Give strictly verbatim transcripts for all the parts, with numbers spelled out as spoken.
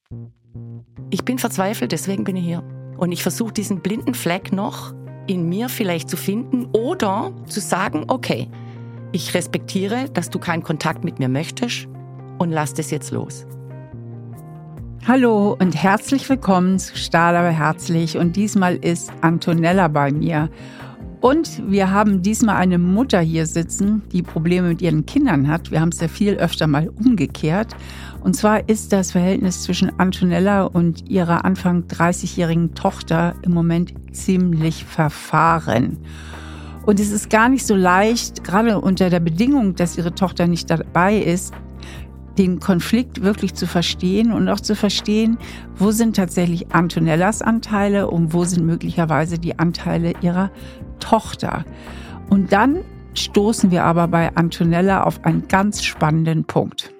Ich bin verzweifelt, deswegen bin ich hier. Und ich versuche diesen blinden Fleck noch in mir vielleicht zu finden oder zu sagen, okay, ich respektiere, dass du keinen Kontakt mit mir möchtest und lass das jetzt los. Hallo und herzlich willkommen zu Stahl aber herzlich. Und diesmal ist Antonella bei mir. Und wir haben diesmal eine Mutter hier sitzen, die Probleme mit ihren Kindern hat. Wir haben es ja viel öfter mal umgekehrt. Und zwar ist das Verhältnis zwischen Antonella und ihrer Anfang dreißigjährigen Tochter im Moment ziemlich verfahren. Und es ist gar nicht so leicht, gerade unter der Bedingung, dass ihre Tochter nicht dabei ist, den Konflikt wirklich zu verstehen und auch zu verstehen, wo sind tatsächlich Antonellas Anteile und wo sind möglicherweise die Anteile ihrer Tochter. Und dann stoßen wir aber bei Antonella auf einen ganz spannenden Punkt.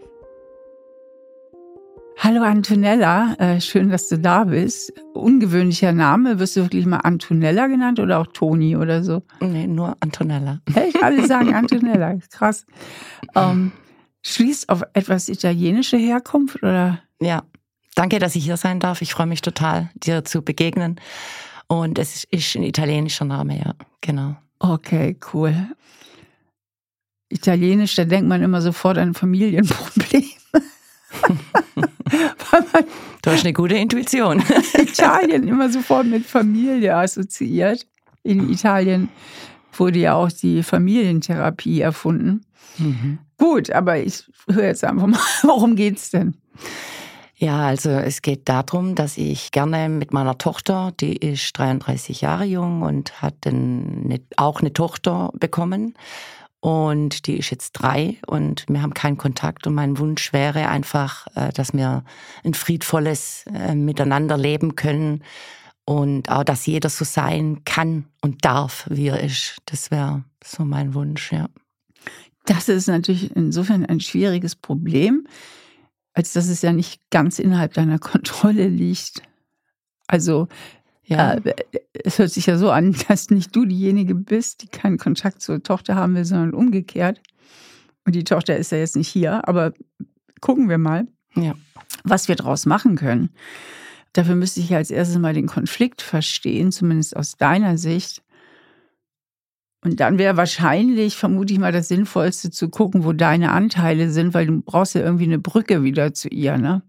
Hallo Antonella, äh, schön, dass du da bist. Ungewöhnlicher Name, wirst du wirklich mal Antonella genannt oder auch Toni oder so? Nee, nur Antonella. Echt? Alle sagen Antonella, krass. Ähm, Schließt auf etwas italienische Herkunft, oder? Ja, danke, dass ich hier sein darf. Ich freue mich total, dir zu begegnen. Und es ist ein italienischer Name, ja, genau. Okay, cool. Italienisch, da denkt man immer sofort an Familienprobleme. Du hast eine gute Intuition. Italien immer sofort mit Familie assoziiert. In Italien wurde ja auch die Familientherapie erfunden. Mhm. Gut, aber ich höre jetzt einfach mal, worum geht's denn? Ja, also es geht darum, dass ich gerne mit meiner Tochter, die ist dreiunddreißig Jahre jung und hat eine, auch eine Tochter bekommen und die ist jetzt drei und wir haben keinen Kontakt und mein Wunsch wäre einfach, dass wir ein friedvolles Miteinander leben können und auch, dass jeder so sein kann und darf, wie er ist. Das wäre so mein Wunsch, ja. Das ist natürlich insofern ein schwieriges Problem, als dass es ja nicht ganz innerhalb deiner Kontrolle liegt. Also ja. äh, es hört sich ja so an, dass nicht du diejenige bist, die keinen Kontakt zur Tochter haben will, sondern umgekehrt. Und die Tochter ist ja jetzt nicht hier, aber gucken wir mal, ja, was wir daraus machen können. Dafür müsste ich als erstes mal den Konflikt verstehen, zumindest aus deiner Sicht. Und dann wäre wahrscheinlich, vermute ich mal, das Sinnvollste zu gucken, wo deine Anteile sind, weil du brauchst ja irgendwie eine Brücke wieder zu ihr, ne?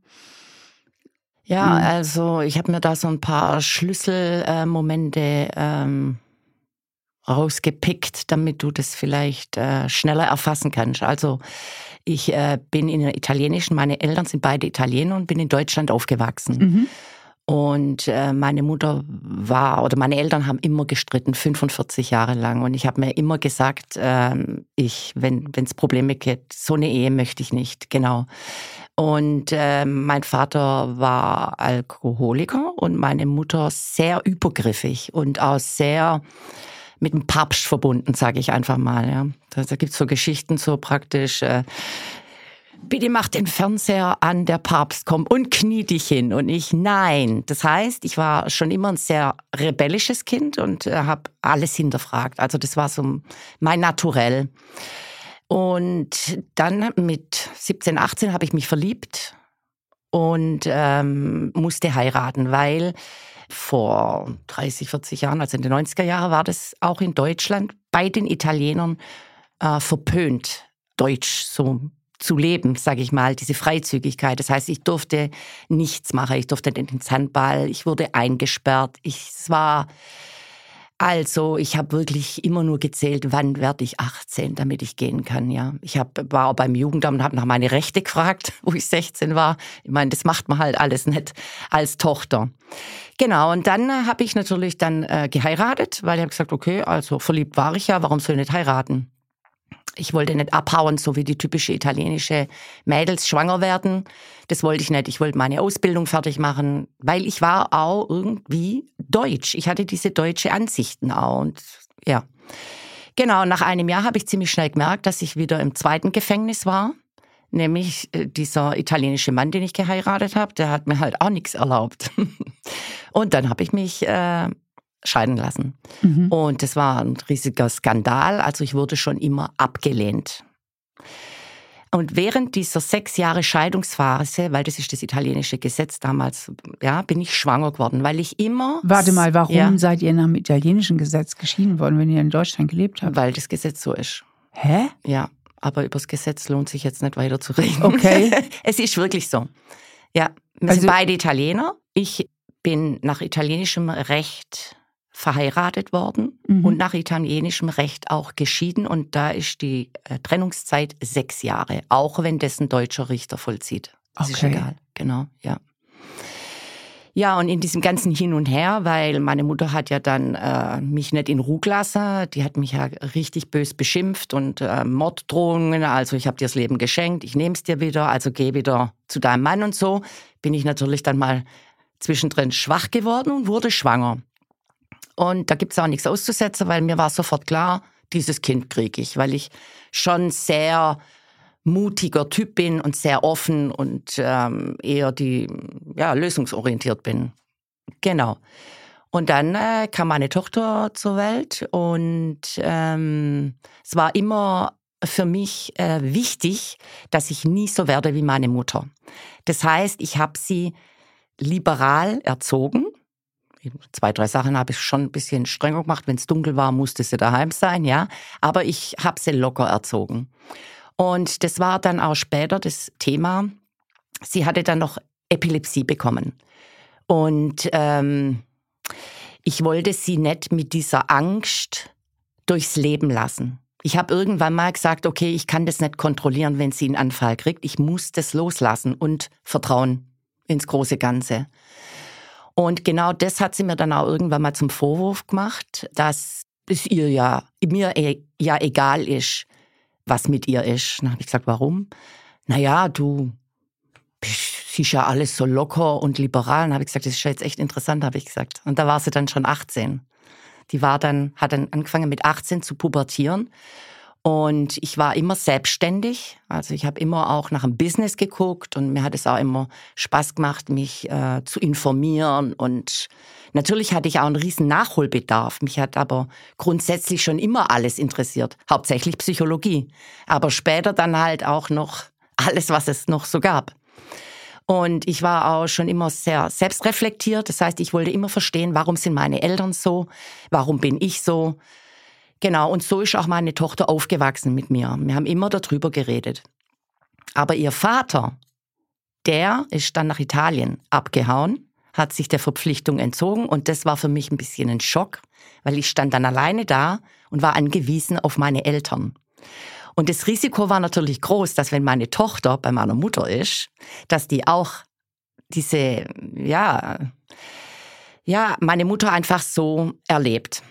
Ja, mhm. also ich habe mir da so ein paar Schlüsselmomente ähm, rausgepickt, damit du das vielleicht äh, schneller erfassen kannst. Also ich äh, bin in der italienischen, meine Eltern sind beide Italiener und bin in Deutschland aufgewachsen. Mhm. Und äh, meine Mutter war, oder meine Eltern haben immer gestritten, fünfundvierzig Jahre lang. Und ich habe mir immer gesagt, äh, ich, wenn es Probleme gibt, so eine Ehe möchte ich nicht, genau. Und äh, mein Vater war Alkoholiker und meine Mutter sehr übergriffig und auch sehr mit dem Papst verbunden, sage ich einfach mal. Ja. Da, da gibt es so Geschichten, so praktisch... Äh, bitte mach den Fernseher an, der Papst kommt und knie dich hin. Und ich, nein. Das heißt, ich war schon immer ein sehr rebellisches Kind und äh, habe alles hinterfragt. Also das war so mein Naturell. Und dann mit siebzehn, achtzehn habe ich mich verliebt und ähm, musste heiraten, weil vor dreißig, vierzig Jahren, also in den neunziger Jahren, war das auch in Deutschland bei den Italienern äh, verpönt, Deutsch so zu leben, sage ich mal, diese Freizügigkeit. Das heißt, ich durfte nichts machen. Ich durfte nicht ins Handball. Ich wurde eingesperrt. Ich, es war, also, ich habe wirklich immer nur gezählt, wann werde ich achtzehn, damit ich gehen kann. Ja, ich hab, war auch beim Jugendamt und habe nach meine Rechte gefragt, wo ich sechzehn war. Ich meine, das macht man halt alles nicht als Tochter. Genau, und dann äh, habe ich natürlich dann äh, geheiratet, weil ich habe gesagt, okay, also verliebt war ich ja, warum soll ich nicht heiraten? Ich wollte nicht abhauen, so wie die typische italienische Mädels schwanger werden. Das wollte ich nicht. Ich wollte meine Ausbildung fertig machen, weil ich war auch irgendwie deutsch. Ich hatte diese deutsche Ansichten auch. Und ja, genau. Nach einem Jahr habe ich ziemlich schnell gemerkt, dass ich wieder im zweiten Gefängnis war. Nämlich dieser italienische Mann, den ich geheiratet habe, der hat mir halt auch nichts erlaubt. Und dann habe ich mich äh, scheiden lassen. Mhm. Und das war ein riesiger Skandal. Also ich wurde schon immer abgelehnt. Und während dieser sechs Jahre Scheidungsphase, weil das ist das italienische Gesetz damals, ja, bin ich schwanger geworden, weil ich immer... Warte mal, warum ja, seid ihr nach dem italienischen Gesetz geschieden worden, wenn ihr in Deutschland gelebt habt? Weil das Gesetz so ist. Hä? Ja, aber über das Gesetz lohnt sich jetzt nicht weiter zu reden. Okay. Es ist wirklich so. Ja, wir Also- sind beide Italiener. Ich bin nach italienischem Recht verheiratet worden Mhm. und nach italienischem Recht auch geschieden. Und da ist die äh, Trennungszeit sechs Jahre, auch wenn das ein deutscher Richter vollzieht. Das ist Okay. egal, genau, ja. Ja, und in diesem ganzen Hin und Her, weil meine Mutter hat ja dann äh, mich nicht in Ruhe gelassen, die hat mich ja richtig bös beschimpft und äh, Morddrohungen, also ich habe dir das Leben geschenkt, ich nehme es dir wieder, also geh wieder zu deinem Mann und so, bin ich natürlich dann mal zwischendrin schwach geworden und wurde schwanger. Und da gibt's auch nichts auszusetzen, weil mir war sofort klar, dieses Kind kriege ich, weil ich schon sehr mutiger Typ bin und sehr offen und ähm, eher die, ja, lösungsorientiert bin. Genau. Und dann äh, kam meine Tochter zur Welt und ähm, es war immer für mich äh, wichtig, dass ich nie so werde wie meine Mutter. Das heißt, ich habe sie liberal erzogen. Zwei, drei Sachen habe ich schon ein bisschen strenger gemacht. Wenn es dunkel war, musste sie daheim sein, ja. Aber ich habe sie locker erzogen. Und das war dann auch später das Thema. Sie hatte dann noch Epilepsie bekommen. Und ähm, ich wollte sie nicht mit dieser Angst durchs Leben lassen. Ich habe irgendwann mal gesagt, okay, ich kann das nicht kontrollieren, wenn sie einen Anfall kriegt. Ich muss das loslassen und vertrauen ins große Ganze. Und genau das hat sie mir dann auch irgendwann mal zum Vorwurf gemacht, dass es ihr ja, mir ja egal ist, was mit ihr ist. Dann habe ich gesagt, warum? Naja, du siehst ja alles so locker und liberal. Dann habe ich gesagt, das ist ja jetzt echt interessant, habe ich gesagt. Und da war sie dann schon achtzehn. Die war dann, hat dann angefangen mit achtzehn zu pubertieren. Und ich war immer selbstständig. Also ich habe immer auch nach dem Business geguckt und mir hat es auch immer Spaß gemacht, mich äh, zu informieren. Und natürlich hatte ich auch einen riesen Nachholbedarf. Mich hat aber grundsätzlich schon immer alles interessiert. Hauptsächlich Psychologie. Aber später dann halt auch noch alles, was es noch so gab. Und ich war auch schon immer sehr selbstreflektiert. Das heißt, ich wollte immer verstehen, warum sind meine Eltern so? Warum bin ich so? Genau, und so ist auch meine Tochter aufgewachsen mit mir. Wir haben immer darüber geredet. Aber ihr Vater, der ist dann nach Italien abgehauen, hat sich der Verpflichtung entzogen und das war für mich ein bisschen ein Schock, weil ich stand dann alleine da und war angewiesen auf meine Eltern. Und das Risiko war natürlich groß, dass wenn meine Tochter bei meiner Mutter ist, dass die auch diese, ja, ja, meine Mutter einfach so erlebt.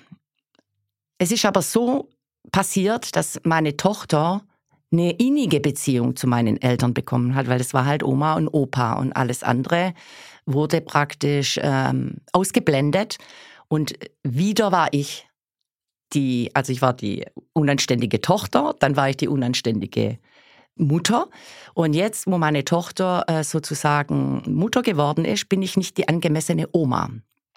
Es ist aber so passiert, dass meine Tochter eine innige Beziehung zu meinen Eltern bekommen hat, weil das war halt Oma und Opa und alles andere wurde praktisch ähm, ausgeblendet. Und wieder war ich die, also ich war die unanständige Tochter, dann war ich die unanständige Mutter. Und jetzt, wo meine Tochter äh, sozusagen Mutter geworden ist, bin ich nicht die angemessene Oma.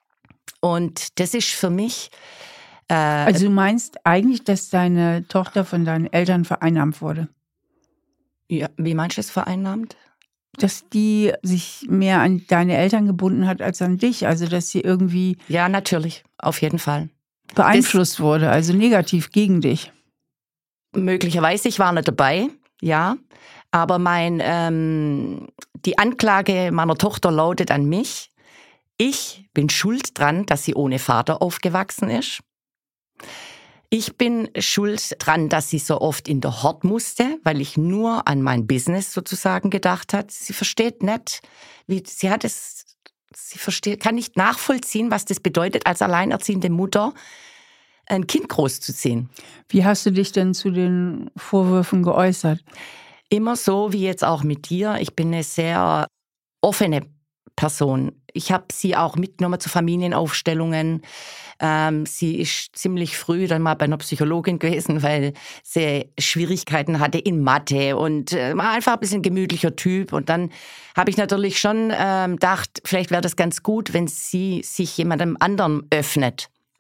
Und das ist für mich... Also du meinst eigentlich, dass deine Tochter von deinen Eltern vereinnahmt wurde? Ja, wie meinst du das vereinnahmt? Dass die sich mehr an deine Eltern gebunden hat als an dich, also dass sie irgendwie... Ja, natürlich, auf jeden Fall. Beeinflusst das wurde, also negativ gegen dich. Möglicherweise, ich war nicht dabei, ja, aber mein, ähm, die Anklage meiner Tochter lautet an mich, ich bin schuld dran, dass sie ohne Vater aufgewachsen ist. Ich bin schuld dran, dass sie so oft in der Hort musste, weil ich nur an mein Business sozusagen gedacht hat. Sie versteht nicht, wie sie hat es, sie versteht, kann nicht nachvollziehen, was das bedeutet, als alleinerziehende Mutter ein Kind großzuziehen. Wie hast du dich denn zu den Vorwürfen geäußert? Immer so wie jetzt auch mit dir. Ich bin eine sehr offene Person. Ich habe sie auch mitgenommen zu Familienaufstellungen. Ähm, sie ist ziemlich früh dann mal bei einer Psychologin gewesen, weil sie Schwierigkeiten hatte in Mathe und äh, war einfach ein bisschen ein gemütlicher Typ. Und dann habe ich natürlich schon ähm, gedacht, vielleicht wäre das ganz gut, wenn sie sich jemandem anderen öffnet.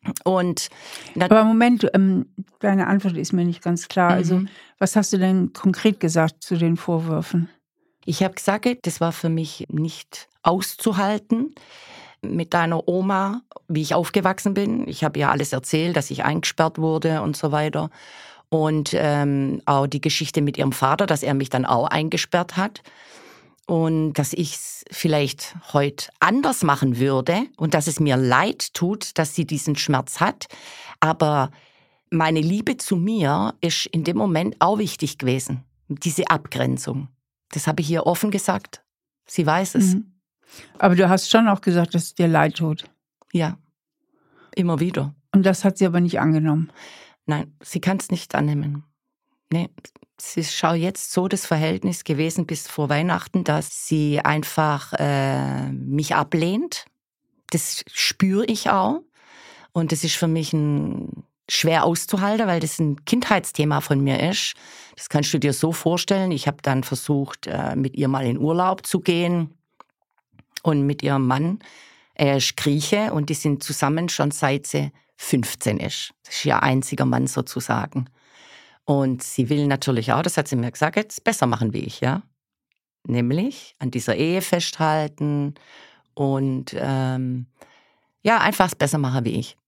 Und Aber Moment, ähm, deine Antwort ist mir nicht ganz klar. Mhm. Also was hast du denn konkret gesagt zu den Vorwürfen? Ich habe gesagt, das war für mich nicht auszuhalten mit deiner Oma, wie ich aufgewachsen bin. Ich habe ihr alles erzählt, dass ich eingesperrt wurde und so weiter. Und ähm, auch die Geschichte mit ihrem Vater, dass er mich dann auch eingesperrt hat. Und dass ich es vielleicht heute anders machen würde und dass es mir leid tut, dass sie diesen Schmerz hat. Aber meine Liebe zu mir ist in dem Moment auch wichtig gewesen, diese Abgrenzung. Das habe ich ihr offen gesagt. Sie weiß es. Mhm. Aber du hast schon auch gesagt, dass es dir leid tut. Ja, immer wieder. Und das hat sie aber nicht angenommen? Nein, sie kann es nicht annehmen. Nee, es ist schau jetzt so das Verhältnis gewesen bis vor Weihnachten, dass sie einfach äh, mich ablehnt. Das spüre ich auch. Und das ist für mich ein, schwer auszuhalten, weil das ein Kindheitsthema von mir ist. Das kannst du dir so vorstellen. Ich habe dann versucht, äh, mit ihr mal in Urlaub zu gehen. Und mit ihrem Mann, er ist Grieche und die sind zusammen schon seit sie fünfzehn ist. Das ist ihr einziger Mann sozusagen. Und sie will natürlich auch, das hat sie mir gesagt, jetzt besser machen wie ich, ja. Nämlich an dieser Ehe festhalten und ähm, ja, einfach es besser machen wie ich.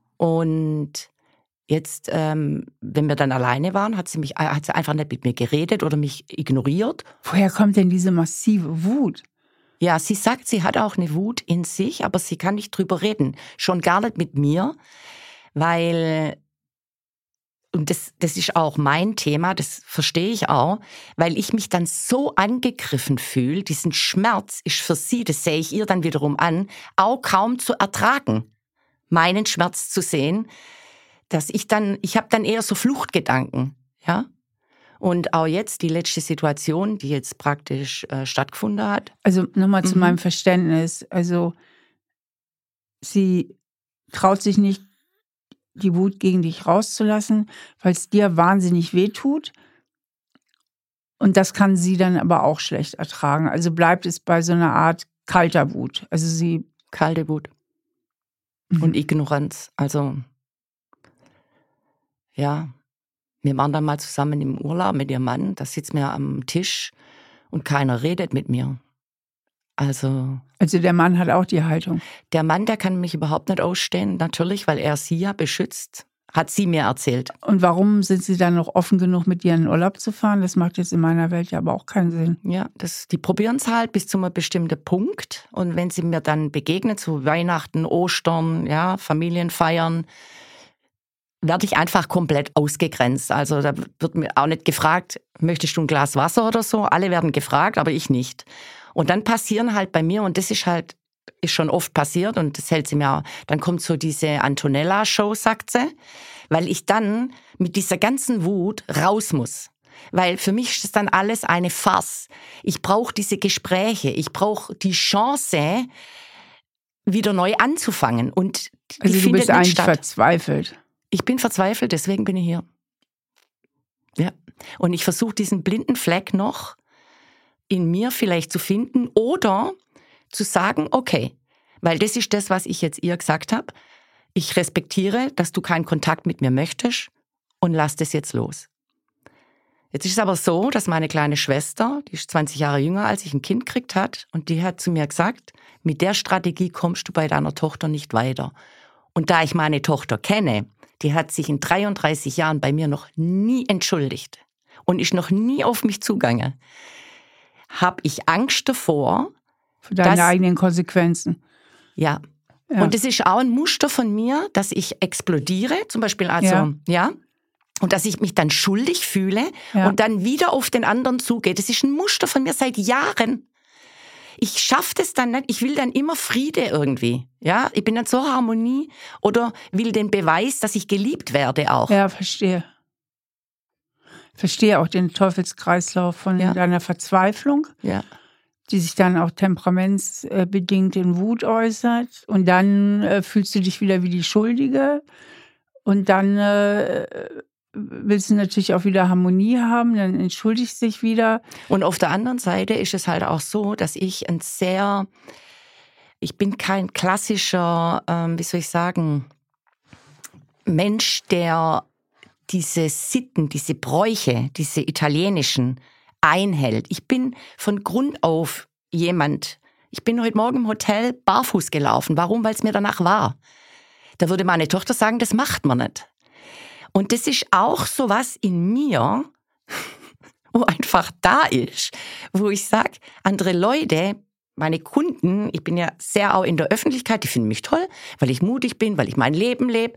Und jetzt, ähm, wenn wir dann alleine waren, hat sie mich, hat sie einfach nicht mit mir geredet oder mich ignoriert. Woher kommt denn diese massive Wut? Ja, sie sagt, sie hat auch eine Wut in sich, aber sie kann nicht drüber reden. Schon gar nicht mit mir, weil, und das, das ist auch mein Thema, das verstehe ich auch, weil ich mich dann so angegriffen fühle, diesen Schmerz ist für sie, das sehe ich ihr dann wiederum an, auch kaum zu ertragen, meinen Schmerz zu sehen, dass ich dann, ich habe dann eher so Fluchtgedanken, ja. Und auch jetzt die letzte Situation, die jetzt praktisch äh, stattgefunden hat. Also nochmal zu mhm. meinem Verständnis. Also sie traut sich nicht, die Wut gegen dich rauszulassen, weil es dir wahnsinnig wehtut. Und das kann sie dann aber auch schlecht ertragen. Also bleibt es bei so einer Art kalter Wut. Also sie kalte Wut mhm. und Ignoranz. Also ja. Wir waren dann mal zusammen im Urlaub mit ihrem Mann, da sitzen wir am Tisch und keiner redet mit mir. Also, also der Mann hat auch die Haltung? Der Mann, der kann mich überhaupt nicht ausstehen, natürlich, weil er sie ja beschützt, hat sie mir erzählt. Und warum sind Sie dann noch offen genug, mit ihr in den Urlaub zu fahren? Das macht jetzt in meiner Welt ja aber auch keinen Sinn. Ja, das, die probieren es halt bis zu einem bestimmten Punkt. Und wenn sie mir dann begegnen, zu Weihnachten, Ostern, ja, Familienfeiern, werde ich einfach komplett ausgegrenzt. Also da wird mir auch nicht gefragt, möchtest du ein Glas Wasser oder so? Alle werden gefragt, aber ich nicht. Und dann passieren halt bei mir, und das ist halt, ist schon oft passiert, und das hält sie mir auch, dann kommt so diese Antonella-Show, sagt sie, weil ich dann mit dieser ganzen Wut raus muss. Weil für mich ist das dann alles eine Farce. Ich brauche diese Gespräche, ich brauche die Chance, wieder neu anzufangen. Und also die du bist eigentlich statt. verzweifelt. Ich bin verzweifelt, deswegen bin ich hier. Ja. Und ich versuche diesen blinden Fleck noch in mir vielleicht zu finden oder zu sagen, okay, weil das ist das, was ich jetzt ihr gesagt habe. Ich respektiere, dass du keinen Kontakt mit mir möchtest und lass das jetzt los. Jetzt ist es aber so, dass meine kleine Schwester, die ist zwanzig Jahre jünger, als ich ein Kind gekriegt hat, und die hat zu mir gesagt, mit der Strategie kommst du bei deiner Tochter nicht weiter. Und da ich meine Tochter kenne, die hat sich in dreiunddreißig Jahren bei mir noch nie entschuldigt und ist noch nie auf mich zugegangen, habe ich Angst davor. Für deine dass, eigenen Konsequenzen. Ja. ja. Und das ist auch ein Muster von mir, dass ich explodiere, zum Beispiel also, ja. ja und dass ich mich dann schuldig fühle ja. und dann wieder auf den anderen zugehe. Das ist ein Muster von mir seit Jahren. Ich schaffe das dann nicht, ich will dann immer Friede irgendwie. Ja, ich bin dann so Harmonie oder will den Beweis, dass ich geliebt werde auch. Ja, verstehe. Verstehe auch den Teufelskreislauf von ja. deiner Verzweiflung, ja. die sich dann auch temperamentsbedingt in Wut äußert. Und dann äh, fühlst du dich wieder wie die Schuldige. Und dann äh, willst du natürlich auch wieder Harmonie haben, dann entschuldigst du dich wieder. Und auf der anderen Seite ist es halt auch so, dass ich ein sehr, ich bin kein klassischer, ähm, wie soll ich sagen, Mensch, der diese Sitten, diese Bräuche, diese italienischen einhält. Ich bin von Grund auf jemand, ich bin heute Morgen im Hotel barfuß gelaufen. Warum? Weil es mir danach war. Da würde meine Tochter sagen, das macht man nicht. Und das ist auch so was in mir, wo einfach da ist, wo ich sage, andere Leute, meine Kunden, ich bin ja sehr auch in der Öffentlichkeit, die finden mich toll, weil ich mutig bin, weil ich mein Leben lebe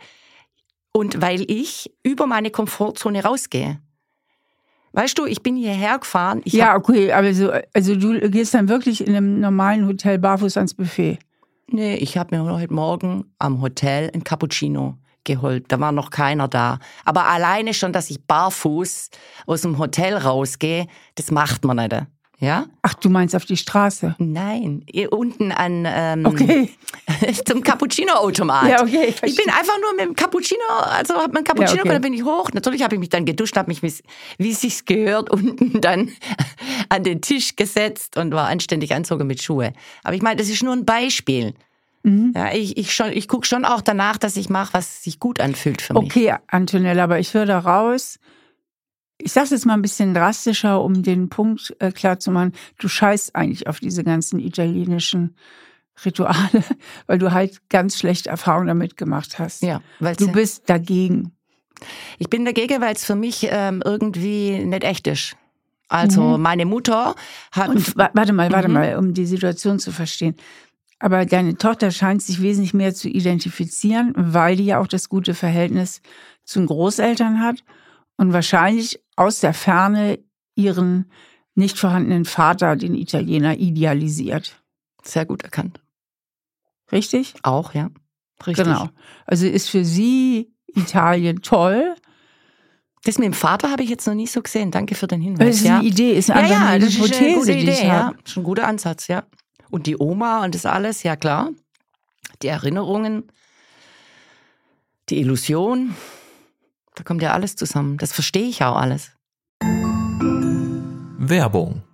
und weil ich über meine Komfortzone rausgehe. Weißt du, ich bin hierher gefahren. Ich ja, okay, aber so, also du gehst dann wirklich in einem normalen Hotel barfuß ans Buffet? Nee, ich habe mir heute Morgen am Hotel ein Cappuccino geholt. Da war noch keiner da. Aber alleine schon, dass ich barfuß aus dem Hotel rausgehe, das macht man nicht. Ja? Ach, du meinst auf die Straße? Nein, hier unten an ähm, okay. zum Cappuccino-Automat. Ja, okay, ich, ich bin einfach nur mit dem Cappuccino, also hab mein Cappuccino, ja, okay. Dann bin ich hoch. Natürlich habe ich mich dann geduscht, habe mich, wie es sich gehört, unten dann an den Tisch gesetzt und war anständig anzogen mit Schuhe. Aber ich meine, das ist nur ein Beispiel. Mhm. Ja, ich, ich, ich gucke schon auch danach, dass ich mache, was sich gut anfühlt für mich. Okay, Antonella, aber ich höre da raus, ich sage es jetzt mal ein bisschen drastischer, um den Punkt äh, klar zu machen, du scheißt eigentlich auf diese ganzen italienischen Rituale, weil du halt ganz schlechte Erfahrungen damit gemacht hast. Ja, du bist dagegen. Ich bin dagegen, weil es für mich ähm, irgendwie nicht echt ist. Also mhm. meine Mutter hat... Und, warte mal, warte mhm. mal, um die Situation zu verstehen. Aber deine Tochter scheint sich wesentlich mehr zu identifizieren, weil die ja auch das gute Verhältnis zu den Großeltern hat und wahrscheinlich aus der Ferne ihren nicht vorhandenen Vater, den Italiener, idealisiert. Sehr gut erkannt. Richtig? Auch, ja. Richtig. Genau. Also ist für sie Italien toll. Das mit dem Vater habe ich jetzt noch nie so gesehen. Danke für den Hinweis. Das ist ja. eine Idee, ist einfach ja, ja, eine das Hypothese, ist eine gute Idee, die ich habe. Ja. Schon ein guter Ansatz, ja. Und die Oma und das alles, ja klar. Die Erinnerungen, die Illusion, da kommt ja alles zusammen. Das verstehe ich auch alles. Werbung.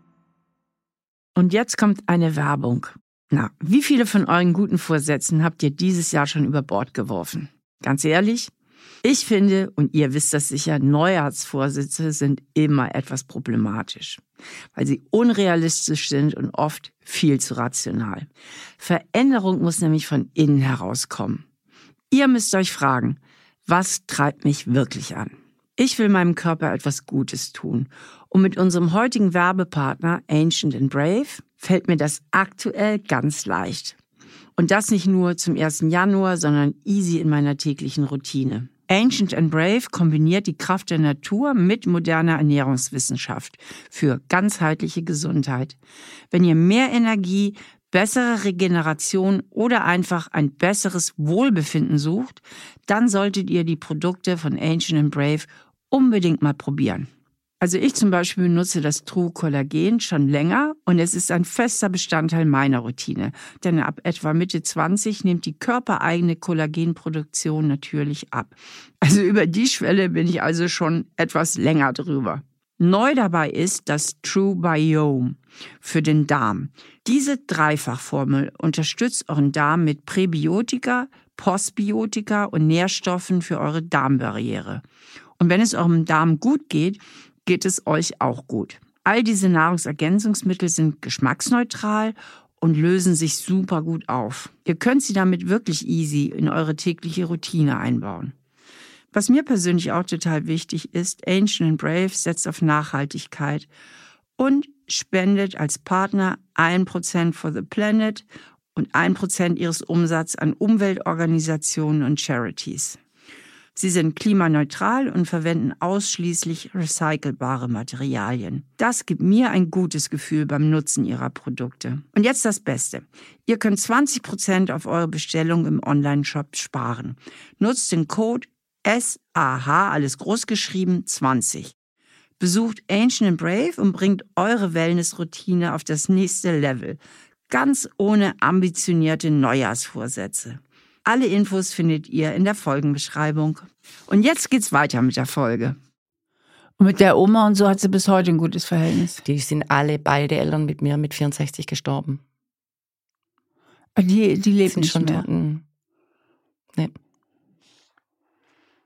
Und jetzt kommt eine Werbung. Na, wie viele von euren guten Vorsätzen habt ihr dieses Jahr schon über Bord geworfen? Ganz ehrlich? Ich finde, und ihr wisst das sicher, Neujahrsvorsätze sind immer etwas problematisch, weil sie unrealistisch sind und oft viel zu rational. Veränderung muss nämlich von innen herauskommen. Ihr müsst euch fragen, was treibt mich wirklich an? Ich will meinem Körper etwas Gutes tun. Und mit unserem heutigen Werbepartner Ancient and Brave fällt mir das aktuell ganz leicht. Und das nicht nur zum ersten Januar, sondern easy in meiner täglichen Routine. Ancient and Brave kombiniert die Kraft der Natur mit moderner Ernährungswissenschaft für ganzheitliche Gesundheit. Wenn ihr mehr Energie, bessere Regeneration oder einfach ein besseres Wohlbefinden sucht, dann solltet ihr die Produkte von Ancient and Brave unbedingt mal probieren. Also ich zum Beispiel benutze das True Collagen schon länger und es ist ein fester Bestandteil meiner Routine. Denn ab etwa Mitte zwanzig nimmt die körpereigene Kollagenproduktion natürlich ab. Also über die Schwelle bin ich also schon etwas länger drüber. Neu dabei ist das True Biome für den Darm. Diese Dreifachformel unterstützt euren Darm mit Präbiotika, Postbiotika und Nährstoffen für eure Darmbarriere. Und wenn es eurem Darm gut geht, geht es euch auch gut. All diese Nahrungsergänzungsmittel sind geschmacksneutral und lösen sich super gut auf. Ihr könnt sie damit wirklich easy in eure tägliche Routine einbauen. Was mir persönlich auch total wichtig ist, Ancient and Brave setzt auf Nachhaltigkeit und spendet als Partner ein Prozent for the Planet und ein Prozent ihres Umsatzes an Umweltorganisationen und Charities. Sie sind klimaneutral und verwenden ausschließlich recycelbare Materialien. Das gibt mir ein gutes Gefühl beim Nutzen ihrer Produkte. Und jetzt das Beste. Ihr könnt zwanzig Prozent auf eure Bestellung im Onlineshop sparen. Nutzt den Code S A H, alles groß geschrieben, zwanzig. Besucht Ancient and Brave und bringt eure Wellness-Routine auf das nächste Level. Ganz ohne ambitionierte Neujahrsvorsätze. Alle Infos findet ihr in der Folgenbeschreibung. Und jetzt geht's weiter mit der Folge. Und mit der Oma und so hat sie bis heute ein gutes Verhältnis. Die sind alle, beide Eltern mit mir mit vierundsechzig gestorben. Die, die leben sind nicht schon mehr. Tot. Nee.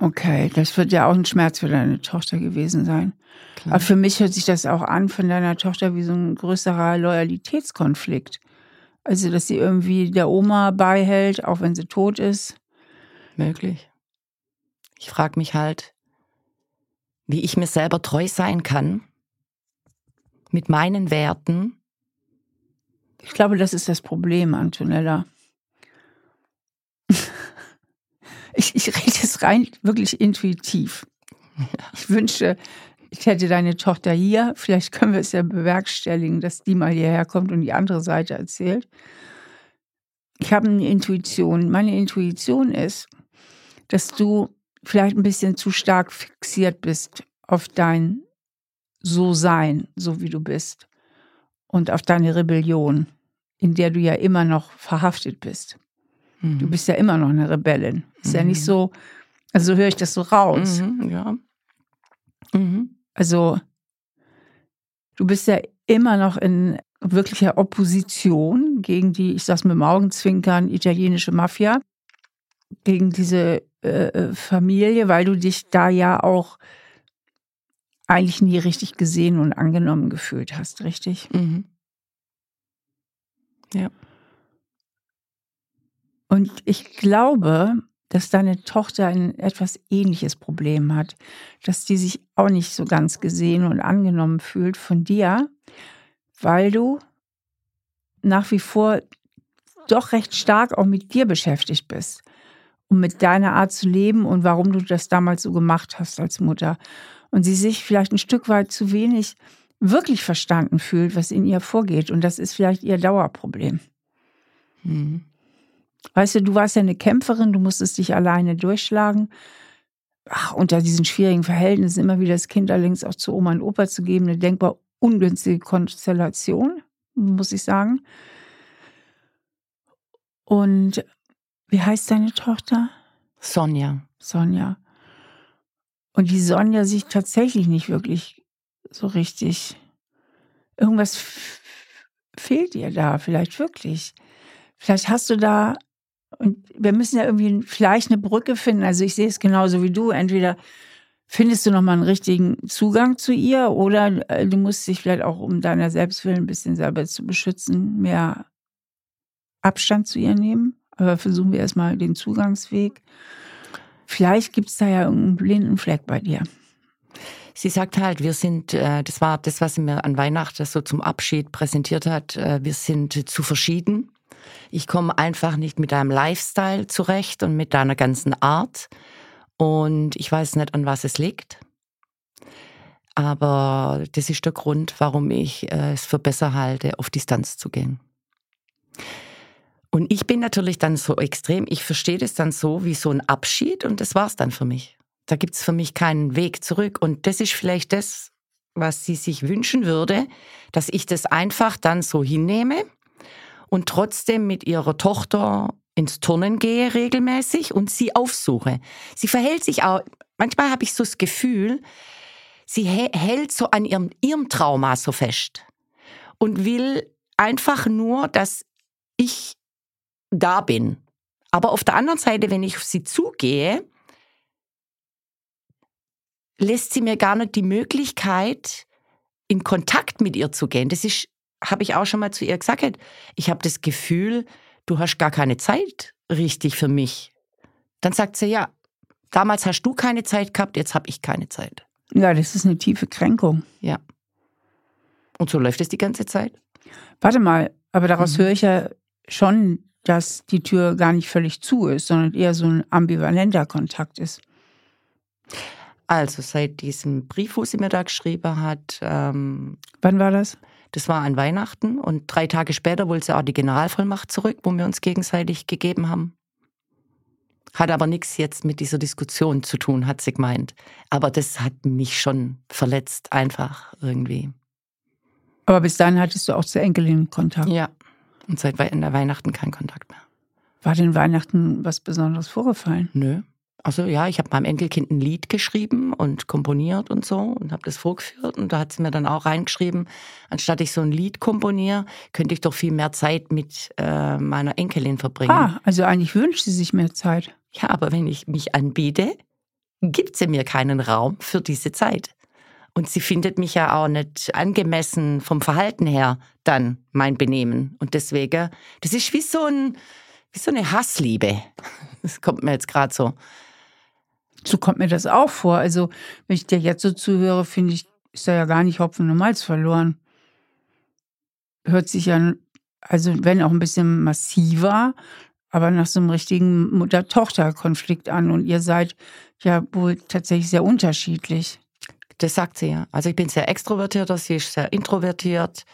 Okay, das wird ja auch ein Schmerz für deine Tochter gewesen sein. Klar. Aber für mich hört sich das auch an von deiner Tochter wie so ein größerer Loyalitätskonflikt. Also, dass sie irgendwie der Oma beihält, auch wenn sie tot ist. Möglich. Ich frage mich halt, wie ich mir selber treu sein kann mit meinen Werten. Ich glaube, das ist das Problem, Antonella. Ich, ich rede es rein wirklich intuitiv. Ja. Ich wünsche, ich hätte deine Tochter hier. Vielleicht können wir es ja bewerkstelligen, dass die mal hierher kommt und die andere Seite erzählt. Ich habe eine Intuition. Meine Intuition ist, dass du vielleicht ein bisschen zu stark fixiert bist auf dein So-Sein, so wie du bist. Und auf deine Rebellion, in der du ja immer noch verhaftet bist. Mhm. Du bist ja immer noch eine Rebellin. Ist mhm. ja nicht so, also so höre ich das so raus. Mhm, ja. Mhm. Also du bist ja immer noch in wirklicher Opposition gegen die, ich sag's mit dem Augenzwinkern, italienische Mafia, gegen diese äh, Familie, weil du dich da ja auch eigentlich nie richtig gesehen und angenommen gefühlt hast, richtig? Mhm. Ja. Und ich glaube, dass deine Tochter ein etwas ähnliches Problem hat, dass die sich auch nicht so ganz gesehen und angenommen fühlt von dir, weil du nach wie vor doch recht stark auch mit dir beschäftigt bist und mit deiner Art zu leben und warum du das damals so gemacht hast als Mutter. Und sie sich vielleicht ein Stück weit zu wenig wirklich verstanden fühlt, was in ihr vorgeht. Und das ist vielleicht ihr Dauerproblem. Mhm. Weißt du, du warst ja eine Kämpferin, du musstest dich alleine durchschlagen. Ach, unter diesen schwierigen Verhältnissen immer wieder das Kind allerdings auch zu Oma und Opa zu geben, eine denkbar ungünstige Konstellation, muss ich sagen. Und wie heißt deine Tochter? Sonja. Sonja. Und die Sonja sich tatsächlich nicht wirklich so richtig. Irgendwas f- fehlt ihr da vielleicht wirklich. Vielleicht hast du da, und wir müssen ja irgendwie vielleicht eine Brücke finden. Also ich sehe es genauso wie du. Entweder findest du nochmal einen richtigen Zugang zu ihr oder du musst dich vielleicht auch, um deiner selbst willen ein bisschen selber zu beschützen, mehr Abstand zu ihr nehmen. Aber versuchen wir erstmal den Zugangsweg. Vielleicht gibt es da ja irgendeinen blinden Fleck bei dir. Sie sagt halt, wir sind, äh, das war das, was sie mir an Weihnachten so zum Abschied präsentiert hat, äh, wir sind zu verschieden. Ich komme einfach nicht mit deinem Lifestyle zurecht und mit deiner ganzen Art. Und ich weiß nicht, an was es liegt. Aber das ist der Grund, warum ich äh, es für besser halte, auf Distanz zu gehen. Und ich bin natürlich dann so extrem, ich verstehe das dann so wie so ein Abschied und das war's dann für mich. Da gibt's für mich keinen Weg zurück. Und das ist vielleicht das, was sie sich wünschen würde, dass ich das einfach dann so hinnehme und trotzdem mit ihrer Tochter ins Turnen gehe regelmäßig und sie aufsuche. Sie verhält sich auch, manchmal habe ich so das Gefühl, sie hält so an ihrem, ihrem Trauma so fest und will einfach nur, dass ich da bin. Aber auf der anderen Seite, wenn ich auf sie zugehe, lässt sie mir gar nicht die Möglichkeit, in Kontakt mit ihr zu gehen. Das ist, habe ich auch schon mal zu ihr gesagt. Ich habe das Gefühl, du hast gar keine Zeit richtig für mich. Dann sagt sie, ja, damals hast du keine Zeit gehabt, jetzt habe ich keine Zeit. Ja, das ist eine tiefe Kränkung. Ja. Und so läuft es die ganze Zeit. Warte mal, aber daraus mhm. höre ich ja schon, dass die Tür gar nicht völlig zu ist, sondern eher so ein ambivalenter Kontakt ist. Also seit diesem Brief, wo sie mir da geschrieben hat. Ähm, Wann war das? Das war an Weihnachten und drei Tage später wollte sie auch die Generalvollmacht zurück, wo wir uns gegenseitig gegeben haben. Hat aber nichts jetzt mit dieser Diskussion zu tun, hat sie gemeint. Aber das hat mich schon verletzt, einfach irgendwie. Aber bis dahin hattest du auch zur Enkelin Kontakt? Ja, und seit Weihnachten kein Kontakt mehr. War denn Weihnachten was Besonderes vorgefallen? Nö. Also ja, ich habe meinem Enkelkind ein Lied geschrieben und komponiert und so und habe das vorgeführt. Und da hat sie mir dann auch reingeschrieben, anstatt ich so ein Lied komponiere, könnte ich doch viel mehr Zeit mit äh, meiner Enkelin verbringen. Ah, also eigentlich wünscht sie sich mehr Zeit. Ja, aber wenn ich mich anbiete, gibt sie mir keinen Raum für diese Zeit. Und sie findet mich ja auch nicht angemessen vom Verhalten her dann, mein Benehmen. Und deswegen, das ist wie so, ein, wie so eine Hassliebe. Das kommt mir jetzt gerade so. So kommt mir das auch vor. Also, wenn ich dir jetzt so zuhöre, finde ich, ist da ja gar nicht Hopfen und Malz verloren. Hört sich ja, also wenn auch ein bisschen massiver, aber nach so einem richtigen Mutter-Tochter-Konflikt an. Und ihr seid ja wohl tatsächlich sehr unterschiedlich. Das sagt sie ja. Also ich bin sehr extrovertiert, sie ist sehr introvertiert.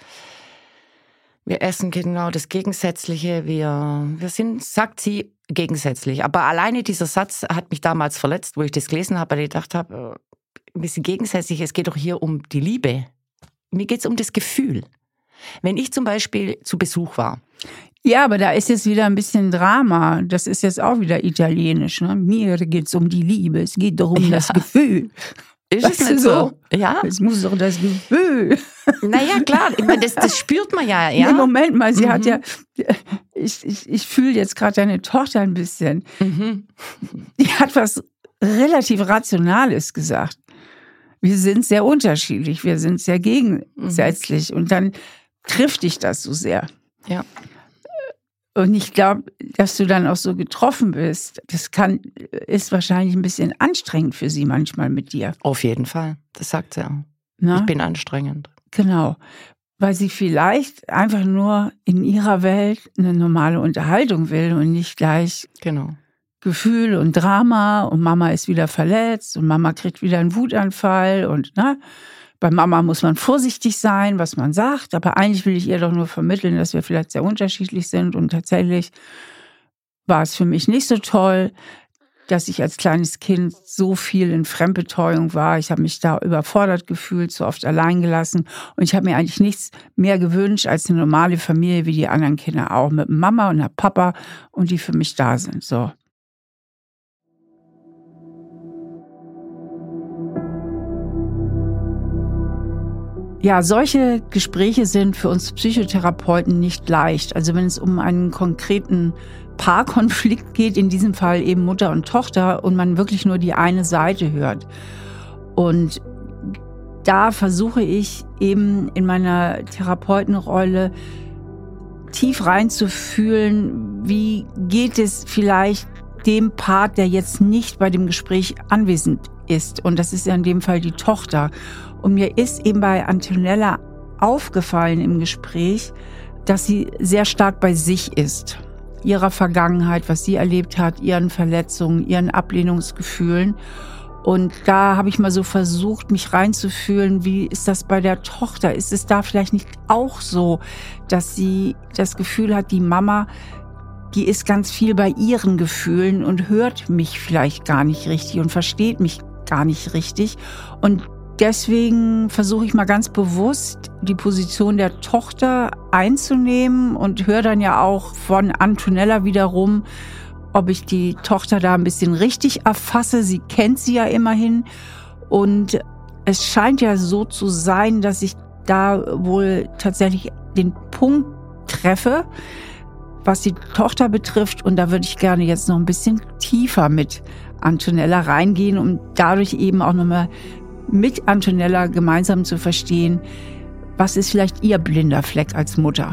Wir essen genau das Gegensätzliche. Wir, wir sind, sagt sie, gegensätzlich. Aber alleine dieser Satz hat mich damals verletzt, wo ich das gelesen habe, weil ich gedacht habe, ein bisschen gegensätzlich, es geht doch hier um die Liebe. Mir geht es um das Gefühl. Wenn ich zum Beispiel zu Besuch war. Ja, aber da ist jetzt wieder ein bisschen Drama. Das ist jetzt auch wieder italienisch. Ne? Mir geht es um die Liebe, es geht doch um ja. das Gefühl. Ist es nicht so? Ja. Es muss doch das Gefühl. Naja, klar, ich meine, das, das spürt man ja. ja? Nee, Moment mal, sie mhm. hat ja, ich, ich, ich fühle jetzt gerade deine Tochter ein bisschen. Mhm. Die hat was relativ Rationales gesagt. Wir sind sehr unterschiedlich, wir sind sehr gegensätzlich. Mhm. Und dann trifft dich das so sehr. Ja. Und ich glaube, dass du dann auch so getroffen bist, das kann, ist wahrscheinlich ein bisschen anstrengend für sie manchmal mit dir. Auf jeden Fall, das sagt sie auch. Na? Ich bin anstrengend. Genau, weil sie vielleicht einfach nur in ihrer Welt eine normale Unterhaltung will und nicht gleich genau. Gefühl und Drama und Mama ist wieder verletzt und Mama kriegt wieder einen Wutanfall und ne? Bei Mama muss man vorsichtig sein, was man sagt, aber eigentlich will ich ihr doch nur vermitteln, dass wir vielleicht sehr unterschiedlich sind und tatsächlich war es für mich nicht so toll, dass ich als kleines Kind so viel in Fremdbetreuung war. Ich habe mich da überfordert gefühlt, so oft allein gelassen und ich habe mir eigentlich nichts mehr gewünscht als eine normale Familie wie die anderen Kinder auch, mit Mama und einer Papa und die für mich da sind, so. Ja, solche Gespräche sind für uns Psychotherapeuten nicht leicht. Also wenn es um einen konkreten Paarkonflikt geht, in diesem Fall eben Mutter und Tochter, und man wirklich nur die eine Seite hört. Und da versuche ich eben in meiner Therapeutenrolle tief reinzufühlen, wie geht es vielleicht dem Part, der jetzt nicht bei dem Gespräch anwesend ist. Und das ist ja in dem Fall die Tochter. Und mir ist eben bei Antonella aufgefallen im Gespräch, dass sie sehr stark bei sich ist. Ihrer Vergangenheit, was sie erlebt hat, ihren Verletzungen, ihren Ablehnungsgefühlen. Und da habe ich mal so versucht, mich reinzufühlen, wie ist das bei der Tochter? Ist es da vielleicht nicht auch so, dass sie das Gefühl hat, die Mama, die ist ganz viel bei ihren Gefühlen und hört mich vielleicht gar nicht richtig und versteht mich gar nicht richtig. Und deswegen versuche ich mal ganz bewusst, die Position der Tochter einzunehmen und höre dann ja auch von Antonella wiederum, ob ich die Tochter da ein bisschen richtig erfasse. Sie kennt sie ja immerhin. Und es scheint ja so zu sein, dass ich da wohl tatsächlich den Punkt treffe, was die Tochter betrifft. Und da würde ich gerne jetzt noch ein bisschen tiefer mit Antonella reingehen, um dadurch eben auch nochmal mit Antonella gemeinsam zu verstehen, was ist vielleicht ihr blinder Fleck als Mutter.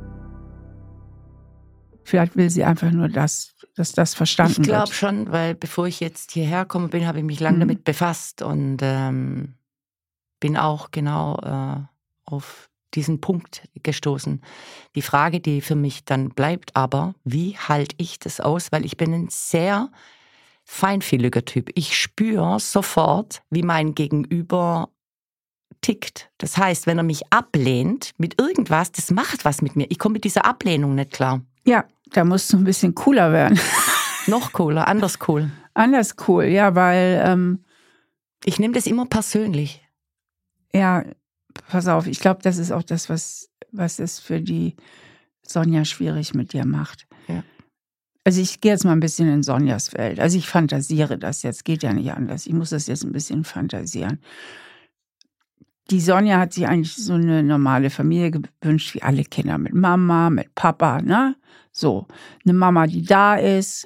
Vielleicht will sie einfach nur, das, dass das verstanden wird. Ich glaube schon, weil bevor ich jetzt hierher gekommen bin, habe ich mich lange mhm. damit befasst und ähm, bin auch genau äh, auf diesen Punkt gestoßen. Die Frage, die für mich dann bleibt aber, wie halte ich das aus? Weil ich bin ein sehr feinfühliger Typ. Ich spüre sofort, wie mein Gegenüber tickt. Das heißt, wenn er mich ablehnt mit irgendwas, das macht was mit mir. Ich komme mit dieser Ablehnung nicht klar. Ja, da musst du ein bisschen cooler werden. Noch cooler, anders cool. Anders cool, ja, weil ähm, ich nehme das immer persönlich. Ja, pass auf, ich glaube, das ist auch das, was, was es für die Sonja schwierig mit dir macht. Ja. Also ich gehe jetzt mal ein bisschen in Sonjas Welt. Also ich fantasiere das jetzt, geht ja nicht anders. Ich muss das jetzt ein bisschen fantasieren. Die Sonja hat sich eigentlich so eine normale Familie gewünscht, wie alle Kinder, mit Mama, mit Papa, ne? So, eine Mama, die da ist,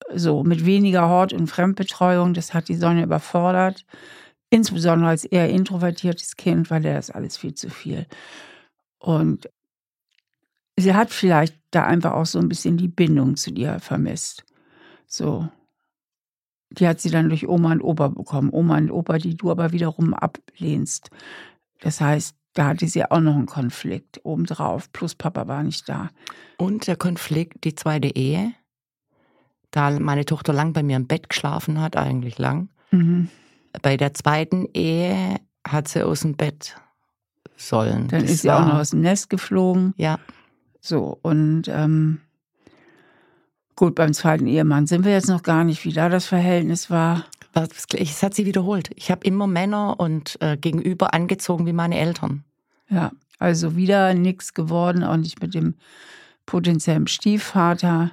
so mit weniger Hort- und Fremdbetreuung. Das hat die Sonja überfordert. Insbesondere als eher introvertiertes Kind war der das alles viel zu viel. Und sie hat vielleicht da einfach auch so ein bisschen die Bindung zu dir vermisst. So. Die hat sie dann durch Oma und Opa bekommen. Oma und Opa, die du aber wiederum ablehnst. Das heißt, da hatte sie auch noch einen Konflikt obendrauf. Plus Papa war nicht da. Und der Konflikt, die zweite Ehe, da meine Tochter lang bei mir im Bett geschlafen hat, eigentlich lang. Mhm. Bei der zweiten Ehe hat sie aus dem Bett sollen. Dann das ist sie war, auch noch aus dem Nest geflogen. Ja. So, und ähm, gut, beim zweiten Ehemann sind wir jetzt noch gar nicht, wie da das Verhältnis war. Es hat sie wiederholt. Ich habe immer Männer und äh, gegenüber angezogen wie meine Eltern. Ja, also wieder nichts geworden, auch nicht mit dem potenziellen Stiefvater.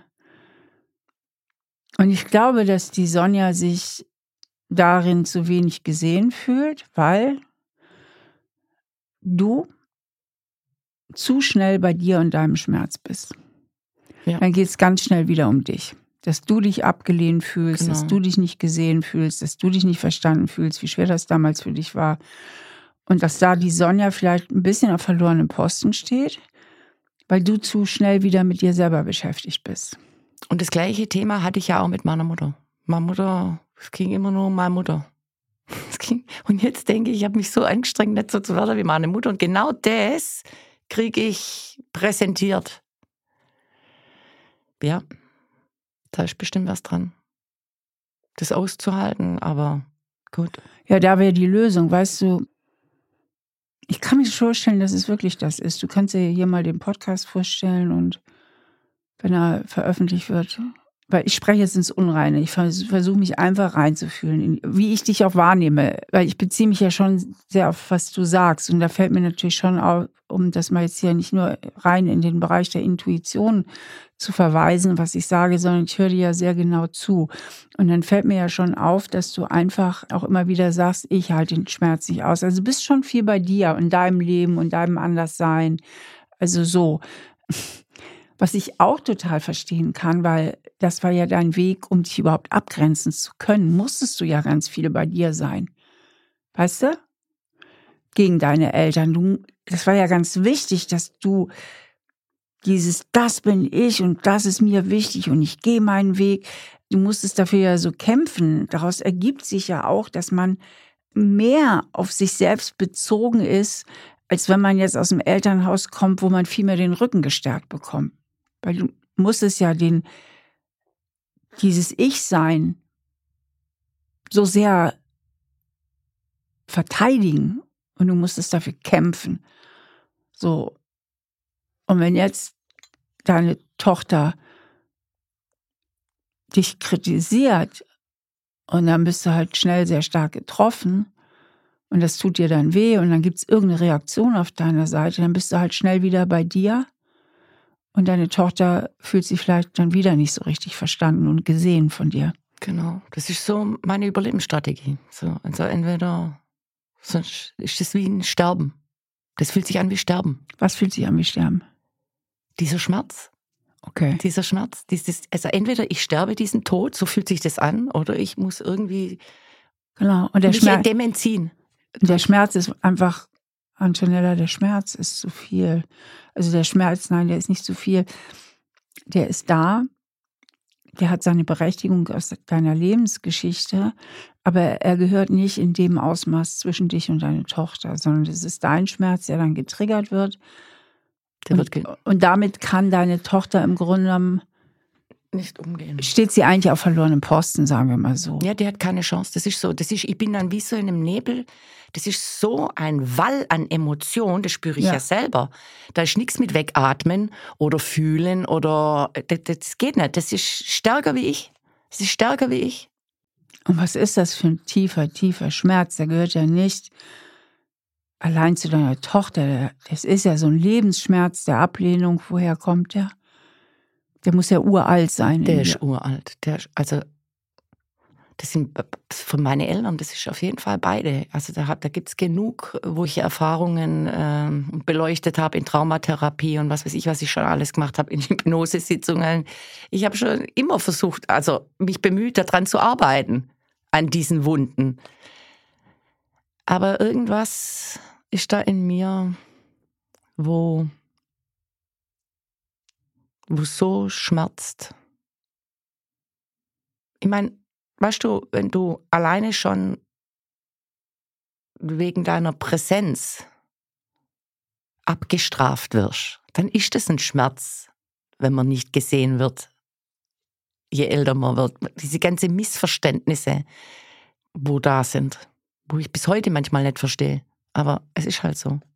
Und ich glaube, dass die Sonja sich darin zu wenig gesehen fühlt, weil du zu schnell bei dir und deinem Schmerz bist. Ja. Dann geht es ganz schnell wieder um dich. Dass du dich abgelehnt fühlst, Genau. dass du dich nicht gesehen fühlst, dass du dich nicht verstanden fühlst, wie schwer das damals für dich war. Und dass da die Sonja vielleicht ein bisschen auf verlorenem Posten steht, weil du zu schnell wieder mit dir selber beschäftigt bist. Und das gleiche Thema hatte ich ja auch mit meiner Mutter. Meine Mutter, es ging immer nur um meine Mutter. Es ging, und jetzt denke ich, ich habe mich so angestrengt, nicht so zu werden wie meine Mutter. Und genau das kriege ich präsentiert. Ja, da ist bestimmt was dran. Das auszuhalten, aber gut. Ja, da wäre die Lösung, weißt du. Ich kann mir vorstellen, dass es wirklich das ist. Du kannst dir hier mal den Podcast vorstellen und wenn er veröffentlicht wird, weil ich spreche jetzt ins Unreine. Ich versuche mich einfach reinzufühlen, wie ich dich auch wahrnehme. Weil ich beziehe mich ja schon sehr auf, was du sagst. Und da fällt mir natürlich schon auf, um das mal jetzt hier nicht nur rein in den Bereich der Intuition zu verweisen, was ich sage, sondern ich höre dir ja sehr genau zu. Und dann fällt mir ja schon auf, dass du einfach auch immer wieder sagst, ich halte den Schmerz nicht aus. Also du bist schon viel bei dir und deinem Leben und deinem Anderssein. Also so. Was ich auch total verstehen kann, weil das war ja dein Weg, um dich überhaupt abgrenzen zu können, musstest du ja ganz viele bei dir sein. Weißt du? Gegen deine Eltern. Du, das war ja ganz wichtig, dass du dieses, das bin ich und das ist mir wichtig und ich gehe meinen Weg. Du musstest dafür ja so kämpfen. Daraus ergibt sich ja auch, dass man mehr auf sich selbst bezogen ist, als wenn man jetzt aus dem Elternhaus kommt, wo man viel mehr den Rücken gestärkt bekommt. Weil du musstest ja den, dieses Ich-Sein so sehr verteidigen und du musstest dafür kämpfen. So. Und wenn jetzt deine Tochter dich kritisiert und dann bist du halt schnell sehr stark getroffen und das tut dir dann weh und dann gibt es irgendeine Reaktion auf deiner Seite, dann bist du halt schnell wieder bei dir und deine Tochter fühlt sich vielleicht dann wieder nicht so richtig verstanden und gesehen von dir. Genau, das ist so meine Überlebensstrategie. So, also entweder sonst ist das wie ein Sterben. Das fühlt sich an wie Sterben. Was fühlt sich an wie Sterben? Dieser Schmerz. Okay. Dieser Schmerz. Dieses, also entweder ich sterbe diesen Tod, so fühlt sich das an, oder ich muss irgendwie genau. Und der mich Schmerz, dem entziehen. Der Schmerz ist einfach, Antonella, der Schmerz ist zu viel. Also der Schmerz, nein, der ist nicht zu viel. Der ist da. Der hat seine Berechtigung aus deiner Lebensgeschichte, aber er gehört nicht in dem Ausmaß zwischen dich und deiner Tochter, sondern es ist dein Schmerz, der dann getriggert wird. Der und, wird und damit kann deine Tochter im Grunde genommen nicht umgehen. Steht sie eigentlich auf verlorenem Posten, sagen wir mal so. Ja, die hat keine Chance. Das ist so, das ist, ich bin dann wie so in einem Nebel. Das ist so ein Wall an Emotionen, das spüre ich ja, ja selber. Da ist nichts mit wegatmen oder fühlen oder, das, das geht nicht. Das ist stärker wie ich. Das ist stärker wie ich. Und was ist das für ein tiefer, tiefer Schmerz? Der gehört ja nicht allein zu deiner Tochter. Das ist ja so ein Lebensschmerz der Ablehnung. Woher kommt der? Der muss ja uralt sein. Der ist uralt. Der ist, also, Das sind von meinen Eltern, das ist auf jeden Fall beide. Also da, da gibt es genug, wo ich Erfahrungen ähm, beleuchtet habe in Traumatherapie und was weiß ich, was ich schon alles gemacht habe in Hypnosesitzungen. Ich habe schon immer versucht, also mich bemüht, daran zu arbeiten, an diesen Wunden. Aber irgendwas ist da in mir, wo, wo so schmerzt. Ich meine, weißt du, wenn du alleine schon wegen deiner Präsenz abgestraft wirst, dann ist das ein Schmerz, wenn man nicht gesehen wird, je älter man wird. Diese ganzen Missverständnisse, wo da sind, wo ich bis heute manchmal nicht verstehe. Aber es ist halt so.